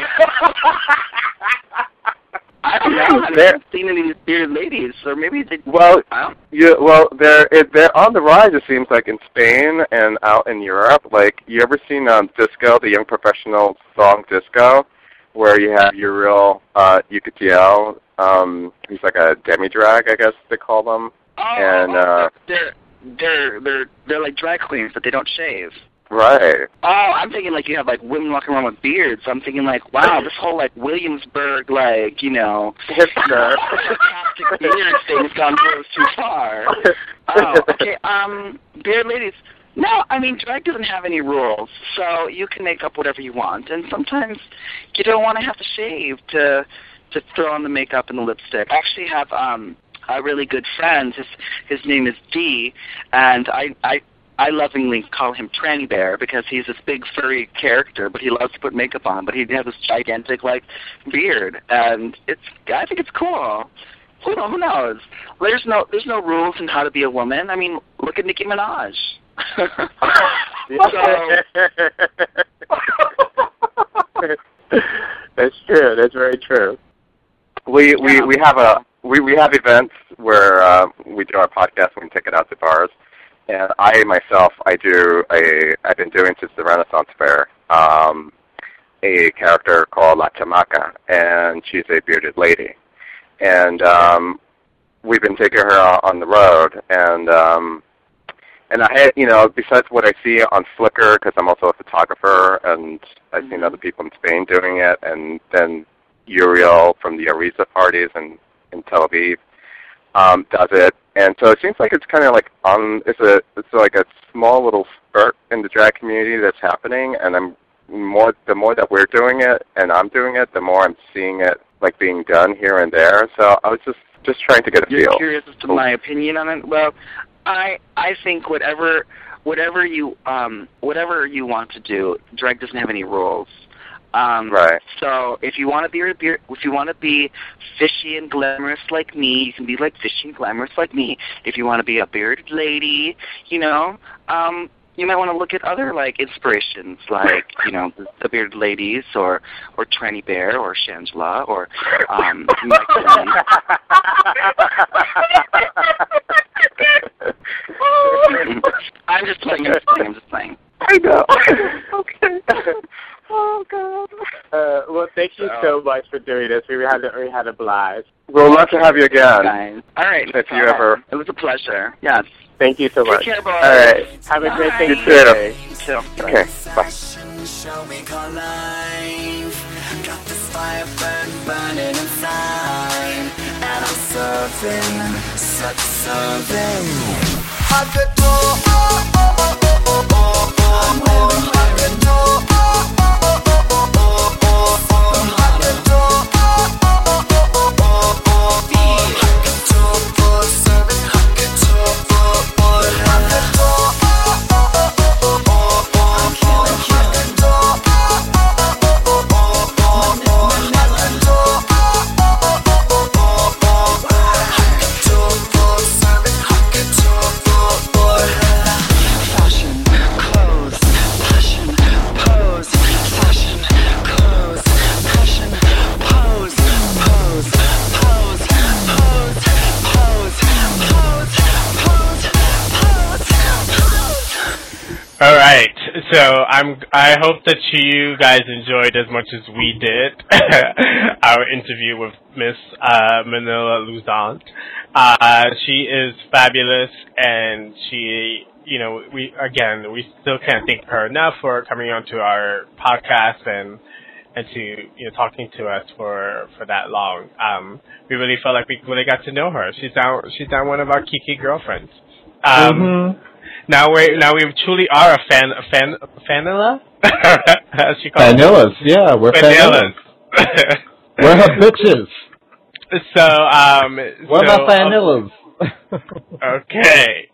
I don't know. I haven't seen any of these bearded ladies, or maybe they. Well, I don't. Yeah, well, they're it, they're on the rise. It seems like in Spain and out in Europe. Like, you ever seen um, Disco, the Young Professional song Disco, where you have Uriel uh, Ucatiel. Um, he's like a demi-drag, I guess they call them. Oh, and uh, they're they're they're they're like drag queens, but they don't shave. Right. Oh, I'm thinking like you have like women walking around with beards. So I'm thinking like, wow, this whole like Williamsburg, like, you know, hipster plastic beard thing's gone too far. Oh, okay. Um, beard ladies. No, I mean, drag doesn't have any rules, so you can make up whatever you want. And sometimes you don't want to have to shave to to throw on the makeup and the lipstick. I actually have um a really good friend. His his name is Dee, and I I. I lovingly call him Tranny Bear because he's this big furry character, but he loves to put makeup on. But he has this gigantic like beard, and it's I think it's cool. Who knows? Who knows? There's no there's no rules in how to be a woman. I mean, look at Nicki Minaj. That's true. That's very true. We we we have a we we have events where uh, we do our podcast and we take it out to bars. And I myself, I do a, I've been doing since the Renaissance Fair, um, a character called La Chamaca, and she's a bearded lady. And um, we've been taking her on the road, and um, and I had, you know, besides what I see on Flickr, because I'm also a photographer, and I've seen other people in Spain doing it, and then Uriel from the Ariza parties in, in Tel Aviv um, does it. And so it seems like it's kind of like on it's a it's like a small little spurt in the drag community that's happening, and I'm more the more that we're doing it and I'm doing it, the more I'm seeing it like being done here and there. So I was just just trying to get a You're feel. curious as to my opinion on it? Well, I I think whatever whatever you um whatever you want to do, drag doesn't have any rules. Um, right. So if you want to be if you want to be fishy and glamorous like me, you can be like fishy and glamorous like me. If you want to be a bearded lady, you know, um, you might want to look at other like inspirations, like you know the, the bearded ladies, or or Tranny Bear, or Shangela, or um, Mike Lee. I'm just playing. I'm just playing. I'm just playing. I know. Okay. Oh God. Uh, well, thank you so much for doing this. We had a, we had a blast. We'll love to have you again. Guys. All right. If you ever. It was a pleasure. Yes. Thank you so much. Take care, boys. All right. Have a great Bye. Thanksgiving. You too. Okay. Bye. Shall we call life? Got this fire burn, burning inside, and I'm serving, such serving. I could do, oh, oh, oh, oh, oh, oh, oh, oh. I could do, oh, oh, oh, oh, oh, oh, oh. I could do, oh, oh, oh, oh, oh, oh, oh. I could do, oh, serving. I could do, oh, oh, I could do, oh, oh, oh, oh, oh, oh. I could do, oh, oh, oh, oh, oh, oh. I could do, oh, oh, oh, oh, oh, oh. I could do, oh, serving. I could do, oh, oh. Fashion, clothes, passion, pose. Fashion, clothes, passion, pose, pose, pose, pose, pose, pose, pose, pose, pose. All right, so I'm. I hope that you guys enjoyed as much as we did our interview with Miss uh, Manila Luzon. Uh, she is fabulous, and she, you know, we again we still can't thank her enough for coming onto our podcast and and to you know talking to us for for that long. Um, we really felt like we really got to know her. She's now she's now one of our Kiki girlfriends. Um, mm-hmm. Now we now we truly are a fan a fan fanilla. As she calls Vanillas, yeah, we're vanillas. We're her bitches. So um, we're so, my vanillas. Um, okay,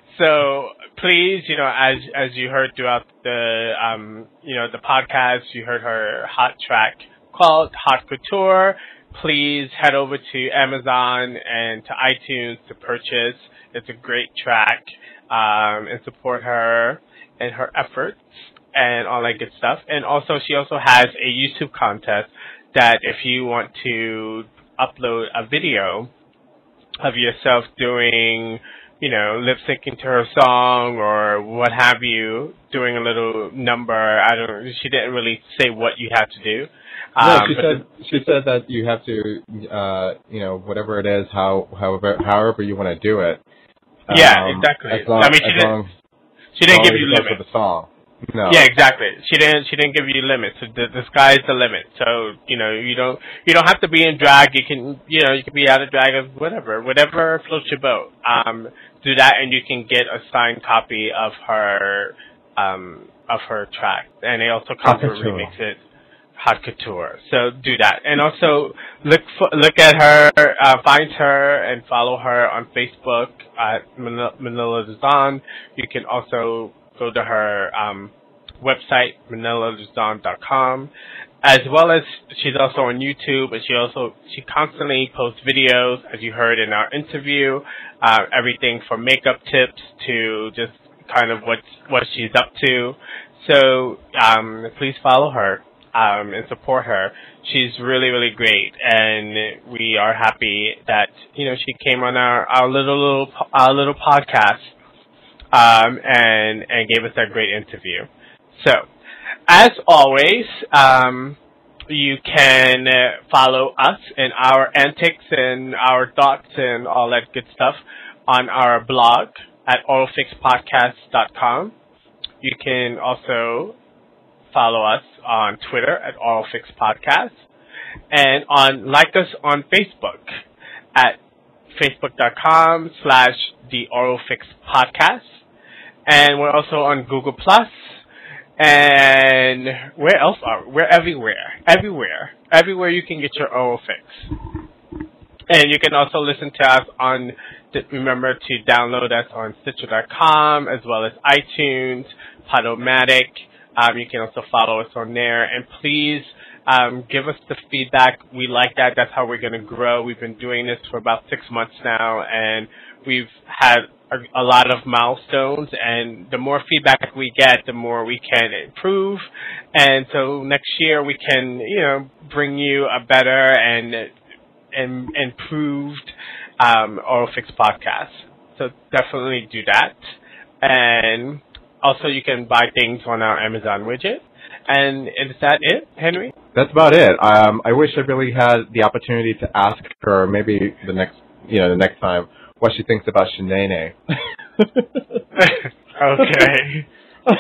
so please, you know, as as you heard throughout the um, you know, the podcast, you heard her hot track called Hot Couture. Please head over to Amazon and to iTunes to purchase. It's a great track. Um, and support her and her efforts and all that good stuff. And also, she also has a YouTube contest that if you want to upload a video of yourself doing, you know, lip syncing to her song or what have you, doing a little number. I don't. She didn't really say what you have to do. No, um, she said the, she said that you have to, uh, you know, whatever it is, how however however you want to do it. Yeah, um, exactly. As long, I mean, she as didn't. long, She didn't as give you limits. For the song. No. Yeah, exactly. She didn't. She didn't give you limits. So the, the sky's the limit. So you know, you don't. You don't have to be in drag. You can. You know, you can be out of drag of whatever, whatever floats your boat. Um, do that, and you can get a signed copy of her, um, of her track, and it also comes with remixes. Hot Couture. So do that, and also look for, look at her, uh, find her, and follow her on Facebook at Manila, Manila Luzon. You can also go to her um, website manila luzon dot com, as well as she's also on YouTube. And she also she constantly posts videos, as you heard in our interview, uh, everything from makeup tips to just kind of what what she's up to. So um, please follow her. Um, and support her. She's really, really great, and we are happy that you know she came on our, our little little our little podcast um, and and gave us that great interview. So, as always, um, you can uh, follow us and our antics and our thoughts and all that good stuff on our blog at oral fix podcast dot com. You can also follow us on Twitter at Oral Fix Podcast, and on like us on Facebook at facebook.com slash the Oral Fix Podcast, and we're also on Google Plus And where else are we? We're everywhere. Everywhere. Everywhere you can get your oral fix. And you can also listen to us on, remember to download us on Stitcher dot com as well as iTunes, Podomatic. Um, you can also follow us on there. And please um, give us the feedback. We like that. That's how we're going to grow. We've been doing this for about six months now, and we've had a, a lot of milestones. And the more feedback we get, the more we can improve. And so next year we can, you know, bring you a better and and improved um, Oral Fix podcast. So definitely do that. And also you can buy things on our Amazon widget. And is that it, Henry? That's about it. Um, I wish I really had the opportunity to ask her maybe the next, you know, the next time what she thinks about Shanae. Okay.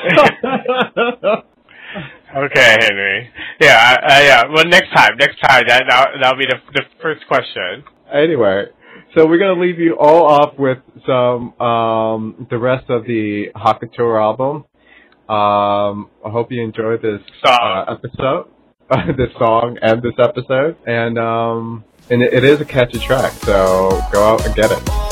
Okay, Henry. Yeah, uh, yeah. Well, next time, next time, that that'll, that'll be the the first question. Anyway, so we're gonna leave you all off with some um the rest of the Hakatora album. Um, I hope you enjoyed this uh, episode, this song, and this episode. And um, and it, it is a catchy track, so go out and get it.